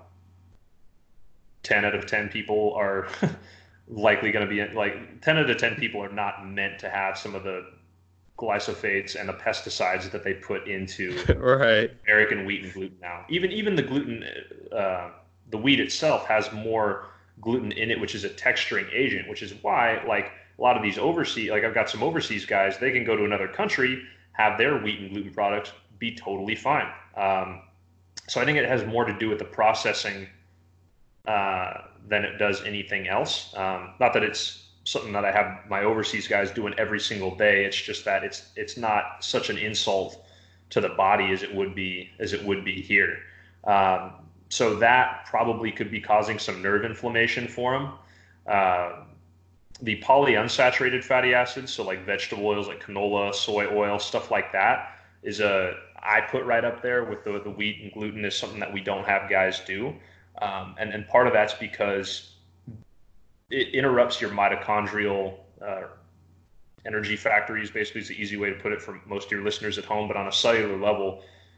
ten out of ten people are likely going to be like ten out of ten people are not meant to have some of the glyphosates and the pesticides that they put into right. American wheat and gluten now. Even even the gluten, uh, the wheat itself has more gluten in it, which is a texturing agent, which is why like a lot of these overseas, like I've got some overseas guys, they can go to another country, have their wheat and gluten products be totally fine. Um, so I think it has more to do with the processing uh, than it does anything else. Um, not that it's something that I have my overseas guys doing every single day. It's just that it's it's not such an insult to the body as it would be as it would be here. Um, so that probably could be causing some nerve inflammation for him. Uh, the polyunsaturated fatty acids, so like vegetable oils like canola, soy oil, stuff like that, is a I put right up there with the the wheat and gluten is something that we don't have guys do. Um, and, and part of that's because it interrupts your mitochondrial uh, energy factories, basically is the easy way to put it for most of your listeners at home. But on a cellular level,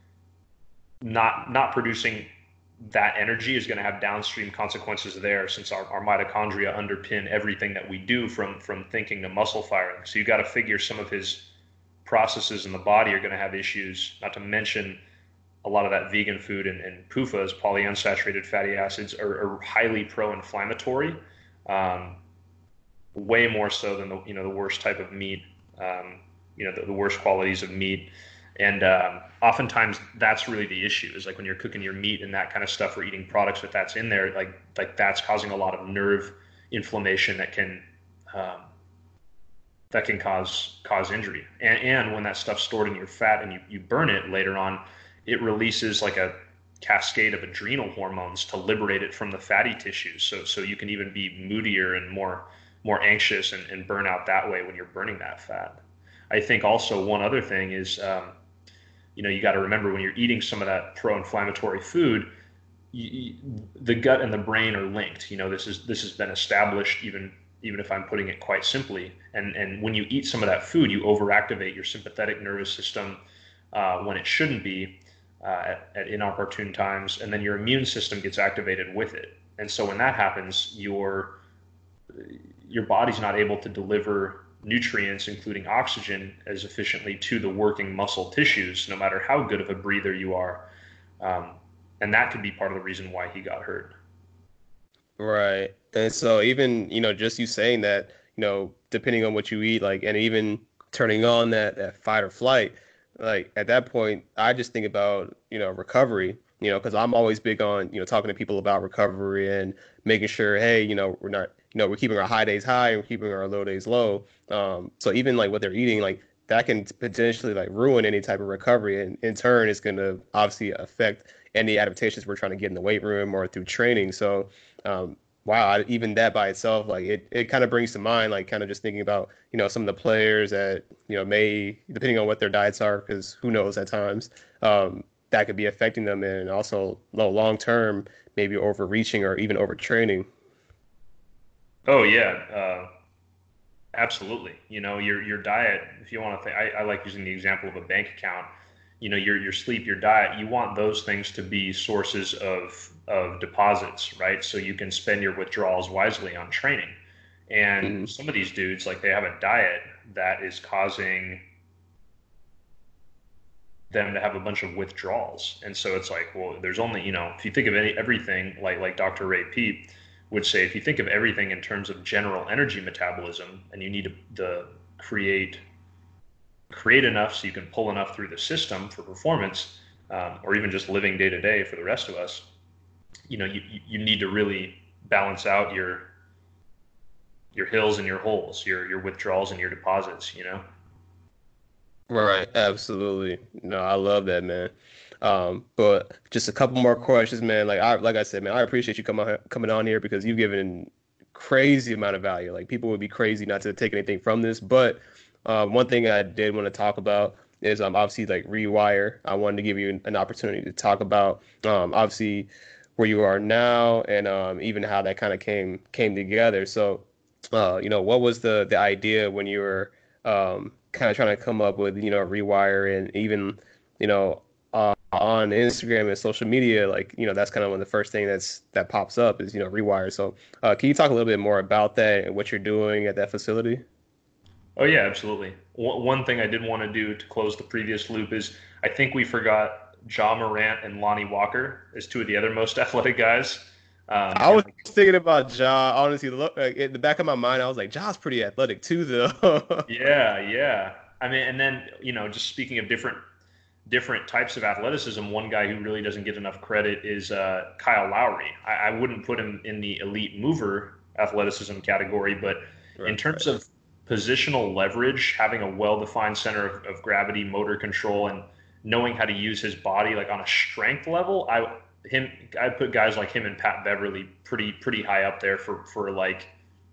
not not producing that energy is going to have downstream consequences there, since our, our mitochondria underpin everything that we do, from from thinking to muscle firing. So you got to figure some of his processes in the body are going to have issues, not to mention a lot of that vegan food and, and P U F As, polyunsaturated fatty acids, are, are highly pro-inflammatory, um, way more so than the you know the worst type of meat, um, you know the, the worst qualities of meat, and um, oftentimes that's really the issue. Is like when you're cooking your meat and that kind of stuff, or eating products with that's in there, like like that's causing a lot of nerve inflammation that can um, that can cause cause injury. And, and when that stuff's stored in your fat and you, you burn it later on, it releases like a cascade of adrenal hormones to liberate it from the fatty tissues. So so you can even be moodier and more more anxious and, and burn out that way when you're burning that fat. I think also one other thing is, um, you know, you got to remember when you're eating some of that pro-inflammatory food, you, you, the gut and the brain are linked. You know, this is this has been established, even even if I'm putting it quite simply. And and when you eat some of that food, you overactivate your sympathetic nervous system uh, when it shouldn't be. Uh, at, at inopportune times, and then your immune system gets activated with it. And so when that happens, your your body's not able to deliver nutrients, including oxygen, as efficiently to the working muscle tissues, no matter how good of a breather you are. Um, and that could be part of the reason why he got hurt. Right. And so even, you know, just you saying that, you know, depending on what you eat, like, and even turning on that, that fight or flight, like at that point, I just think about, you know, recovery, you know, because I'm always big on, you know, talking to people about recovery and making sure, hey, you know, we're not, you know, we're keeping our high days high and we're keeping our low days low. Um, so even like what they're eating, like that can potentially like ruin any type of recovery. And in turn, it's going to obviously affect any adaptations we're trying to get in the weight room or through training. So, um, wow, even that by itself, like it, it kind of brings to mind, like kind of just thinking about, you know, some of the players that, you know, may, depending on what their diets are, because who knows at times, um, that could be affecting them, and also long term, maybe overreaching or even overtraining. Oh yeah, uh, absolutely. You know, your your diet, if you want to think, I, I like using the example of a bank account. You know, your your sleep, your diet, you want those things to be sources of of deposits, right? So you can spend your withdrawals wisely on training. And mm-hmm. some of these dudes, like they have a diet that is causing them to have a bunch of withdrawals. And so it's like, well, there's only, you know, if you think of any everything, like like Doctor Ray Peep would say, if you think of everything in terms of general energy metabolism, and you need to the create create enough so you can pull enough through the system for performance, um, or even just living day to day for the rest of us, you know, you, you need to really balance out your your hills and your holes, your your withdrawals and your deposits, you know? Right, absolutely. No, I love that, man. Um, but just a couple more questions, man. Like I like I said, man, I appreciate you coming coming on here, because you've given crazy amount of value. Like people would be crazy not to take anything from this, but Um, one thing I did want to talk about is um, obviously like Rewire. I wanted to give you an, an opportunity to talk about um, obviously where you are now, and um, even how that kind of came came together. So, uh, you know, what was the the idea when you were um, kind of trying to come up with, you know, Rewire, and even, you know, uh, on Instagram and social media, like, you know, that's kind of one of the first thing that's that pops up is, you know, Rewire. So, uh, can you talk a little bit more about that and what you're doing at that facility? Oh, yeah, absolutely. One thing I did want to do to close the previous loop is I think we forgot Ja Morant and Lonnie Walker as two of the other most athletic guys. Um, I was like, thinking about Ja. Honestly, look, like, in the back of my mind, I was like, Ja's pretty athletic too, though. yeah, yeah. I mean, and then, you know, just speaking of different different types of athleticism, one guy who really doesn't get enough credit is uh, Kyle Lowry. I, I wouldn't put him in the elite mover athleticism category, but right, in terms right. of positional leverage, having a well-defined center of, of gravity, motor control, and knowing how to use his body like on a strength level, I him I'd put guys like him and Pat Beverly pretty pretty high up there for for like,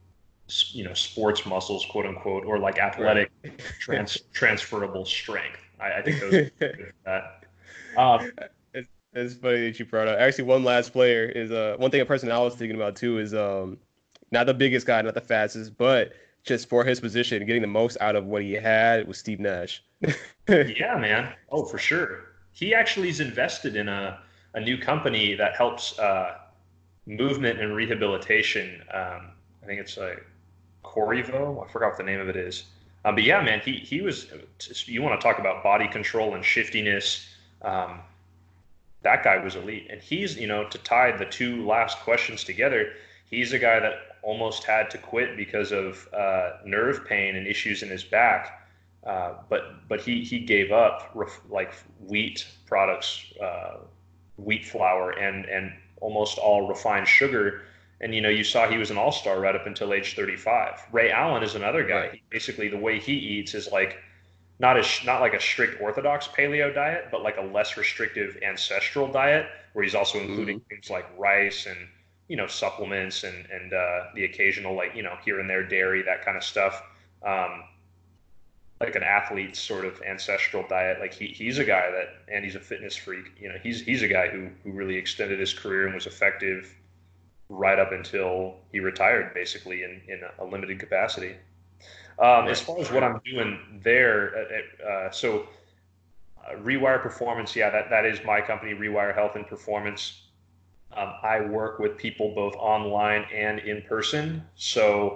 you know, sports muscles, quote unquote, or like athletic right. trans, transferable strength. I, I think those are good for that. Um, it's, it's funny that you brought up. Actually, one last player is uh one thing a person I was thinking about too is um not the biggest guy, not the fastest, but just for his position, getting the most out of what he had was Steve Nash. Yeah, man. Oh, for sure. He actually is invested in a, a new company that helps uh, movement and rehabilitation. Um, I think it's like Corivo. I forgot what the name of it is. Um, but yeah, man, he he was. You want to talk about body control and shiftiness? Um, that guy was elite, and he's, you know, to tie the two last questions together, he's a guy that almost had to quit because of uh, nerve pain and issues in his back. Uh, but but he he gave up ref, like wheat products, uh, wheat flour, and and almost all refined sugar. And, you know, you saw he was an all-star right up until age thirty-five. Ray Allen is another guy. He, basically, the way he eats is like not as not like a strict orthodox paleo diet, but like a less restrictive ancestral diet, where he's also including mm-hmm. things like rice and, you know, supplements and and uh, the occasional, like, you know, here and there dairy, that kind of stuff. Um, like an athlete's sort of ancestral diet. Like he he's a guy that, and he's a fitness freak. You know, he's he's a guy who who really extended his career and was effective right up until he retired, basically in in a limited capacity. Um, as far as what I'm doing there, uh, so uh, Rewire Performance, yeah, that that is my company, Rewire Health and Performance. Um, I work with people both online and in person. So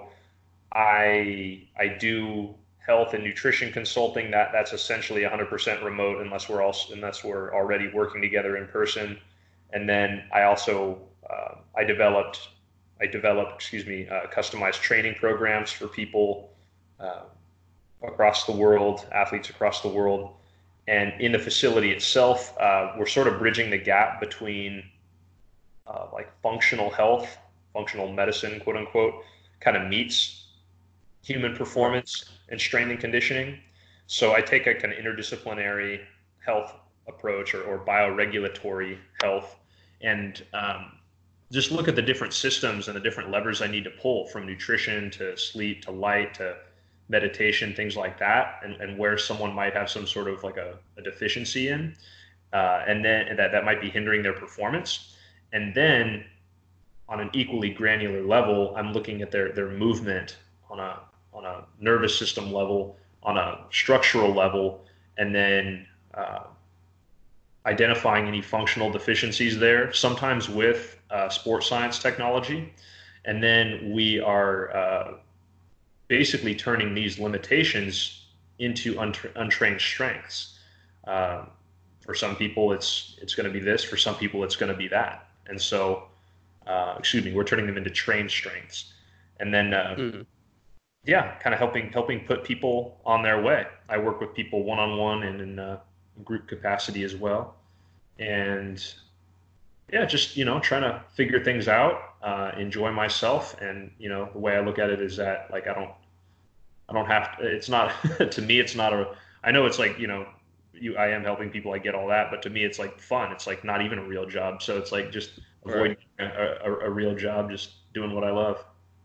I I do health and nutrition consulting. That that's essentially one hundred percent remote unless we're also unless we're already working together in person. And then I also uh, I developed I developed excuse me uh, customized training programs for people uh, across the world, athletes across the world. And in the facility itself, uh, we're sort of bridging the gap between uh, like functional health, functional medicine, quote unquote, kind of meets human performance and strength and conditioning. So I take a kind of interdisciplinary health approach or, or bioregulatory health and um, just look at the different systems and the different levers I need to pull, from nutrition to sleep to light to meditation, things like that, and, and where someone might have some sort of like a, a deficiency in, uh, and then and that, that might be hindering their performance. And then on an equally granular level, I'm looking at their, their movement on a on a nervous system level, on a structural level, and then uh, identifying any functional deficiencies there, sometimes with uh, sports science technology. And then we are uh, basically turning these limitations into untra- untrained strengths. Uh, for some people, it's it's going to be this. For some people, it's going to be that. And so, uh, excuse me, we're turning them into trained strengths. And then uh, mm-hmm. yeah, kind of helping helping put people on their way. I work with people one-on-one and in uh, group capacity as well. And yeah, just, you know, trying to figure things out, uh, enjoy myself. And, you know, the way I look at it is that, like, I don't, I don't have to, it's not, to me, it's not a, I know it's like, you know, you, I am helping people, I get all that, but to me, it's like fun. It's like not even a real job. So it's like just avoiding right. a, a, a real job, just doing what I love.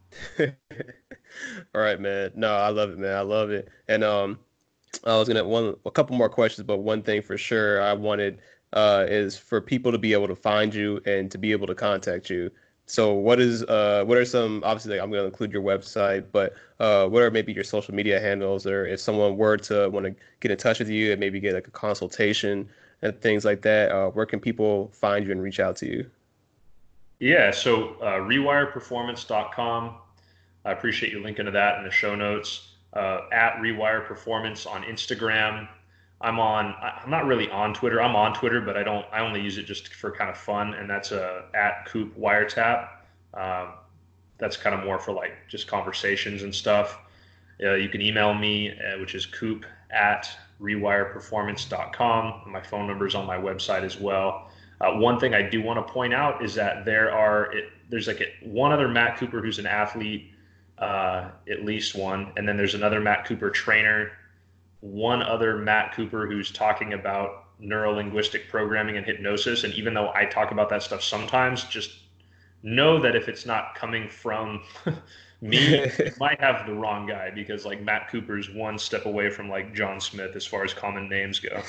All right, man. No, I love it, man. I love it. And um, I was gonna one a couple more questions, but one thing for sure I wanted uh is for people to be able to find you and to be able to contact you. So what is uh what are some, obviously like, I'm gonna include your website, but uh what are maybe your social media handles, or if someone were to want to get in touch with you and maybe get like a consultation and things like that, uh, where can people find you and reach out to you? Yeah, so uh, rewire performance dot com. I appreciate you linking to that in the show notes. Uh, at Rewire Performance on Instagram. I'm on. I'm not really on Twitter. I'm on Twitter, but I don't. I only use it just for kind of fun, and that's uh, at Coop Wiretap. Um, that's kind of more for like just conversations and stuff. Uh, you can email me, uh, which is coop at rewire performance dot com. My phone number is on my website as well. Uh, one thing I do want to point out is that there are it, there's like a, one other Matt Cooper who's an athlete, uh, at least one, and then there's another Matt Cooper trainer, one other Matt Cooper who's talking about neuro-linguistic programming and hypnosis. And even though I talk about that stuff sometimes, just know that if it's not coming from me, you might have the wrong guy, because like Matt Cooper's one step away from like John Smith as far as common names go.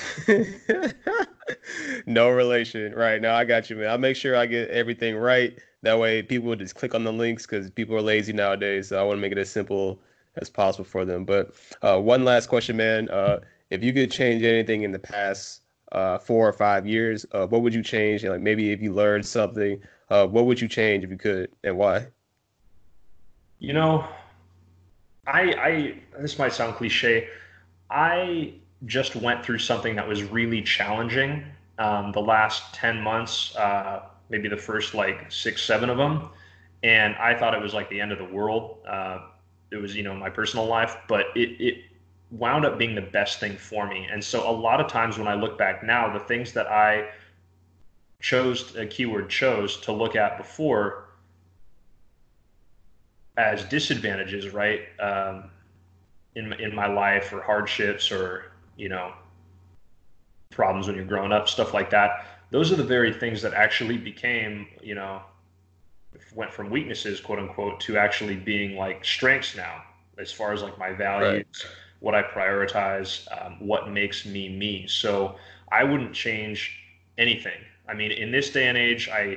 No relation. Right. Now I got you, man. I'll make sure I get everything right. That way people will just click on the links, because people are lazy nowadays. So I want to make it as simple as possible for them. But uh, one last question, man. Uh, if you could change anything in the past uh, four or five years, uh, what would you change? And, like, maybe if you learned something, uh, what would you change if you could, and why? You know, I, I, this might sound cliche. I just went through something that was really challenging um, the last ten months, uh, maybe the first like six, seven of them. And I thought it was like the end of the world. Uh, it was, you know, my personal life, but it, it wound up being the best thing for me. And so a lot of times when I look back now, the things that I chose, a keyword chose to look at before as disadvantages, right? Um, in, in my life, or hardships, or, you know, problems when you're growing up, stuff like that. Those are the very things that actually became, you know, went from weaknesses, quote unquote, to actually being like strengths now, as far as like my values, right, what I prioritize, um, what makes me me. So I wouldn't change anything. I mean, in this day and age, I,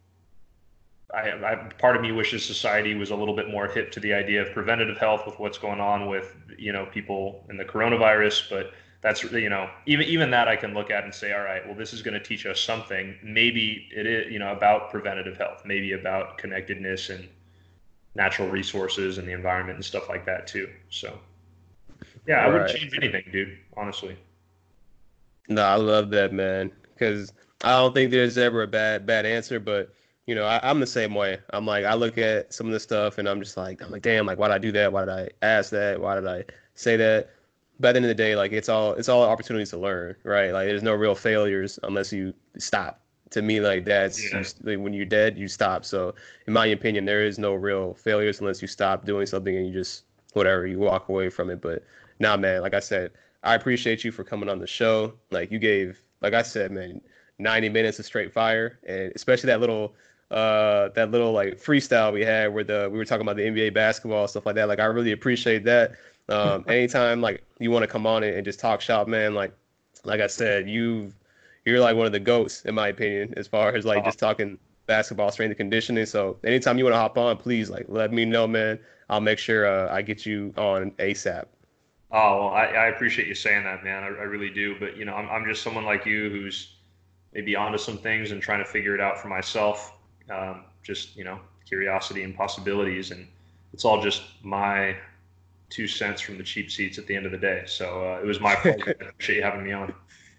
I, I, part of me wishes society was a little bit more hip to the idea of preventative health with what's going on with, you know, people in the coronavirus. But that's, you know, even, even that I can look at and say, all right, well, this is going to teach us something. Maybe it is, you know, about preventative health, maybe about connectedness and natural resources and the environment and stuff like that too. So yeah, I wouldn't change anything, dude, honestly. No, I love that, man. Cause I don't think there's ever a bad, bad answer, but you know, I, I'm the same way. I'm like, I look at some of the stuff and I'm just like, I'm like, damn, like, why did I do that? Why did I ask that? Why did I say that? But at the end of the day, like, it's all, it's all opportunities to learn, right? Like, there's no real failures unless you stop. To me, like, that's, yeah. you, like, when you're dead, you stop. So in my opinion, there is no real failures unless you stop doing something and you just, whatever, you walk away from it. But nah, man, like I said, I appreciate you for coming on the show. Like, you gave, like I said, man, ninety minutes of straight fire, and especially that little, uh, that little like freestyle we had where the we were talking about the N B A basketball stuff like that. Like, I really appreciate that. Um, anytime like you want to come on and just talk shop, man. Like, like I said, you you're like one of the GOATs in my opinion, as far as like just talking basketball, strength and conditioning. So anytime you want to hop on, please like let me know, man. I'll make sure uh, I get you on ASAP. Oh, well, I, I appreciate you saying that, man. I, I really do. But you know, I'm I'm just someone like you who's maybe onto some things and trying to figure it out for myself. Um, just, you know, curiosity and possibilities. And it's all just my two cents from the cheap seats at the end of the day. So uh, it was my pleasure. I appreciate you having me on.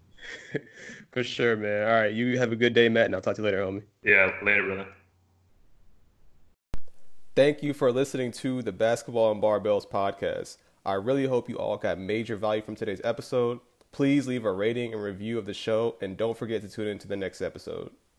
For sure, man. All right. You have a good day, Matt, and I'll talk to you later, homie. Yeah, later, brother. Thank you for listening to the Basketball and Barbells podcast. I really hope you all got major value from today's episode. Please leave a rating and review of the show, and don't forget to tune in to the next episode.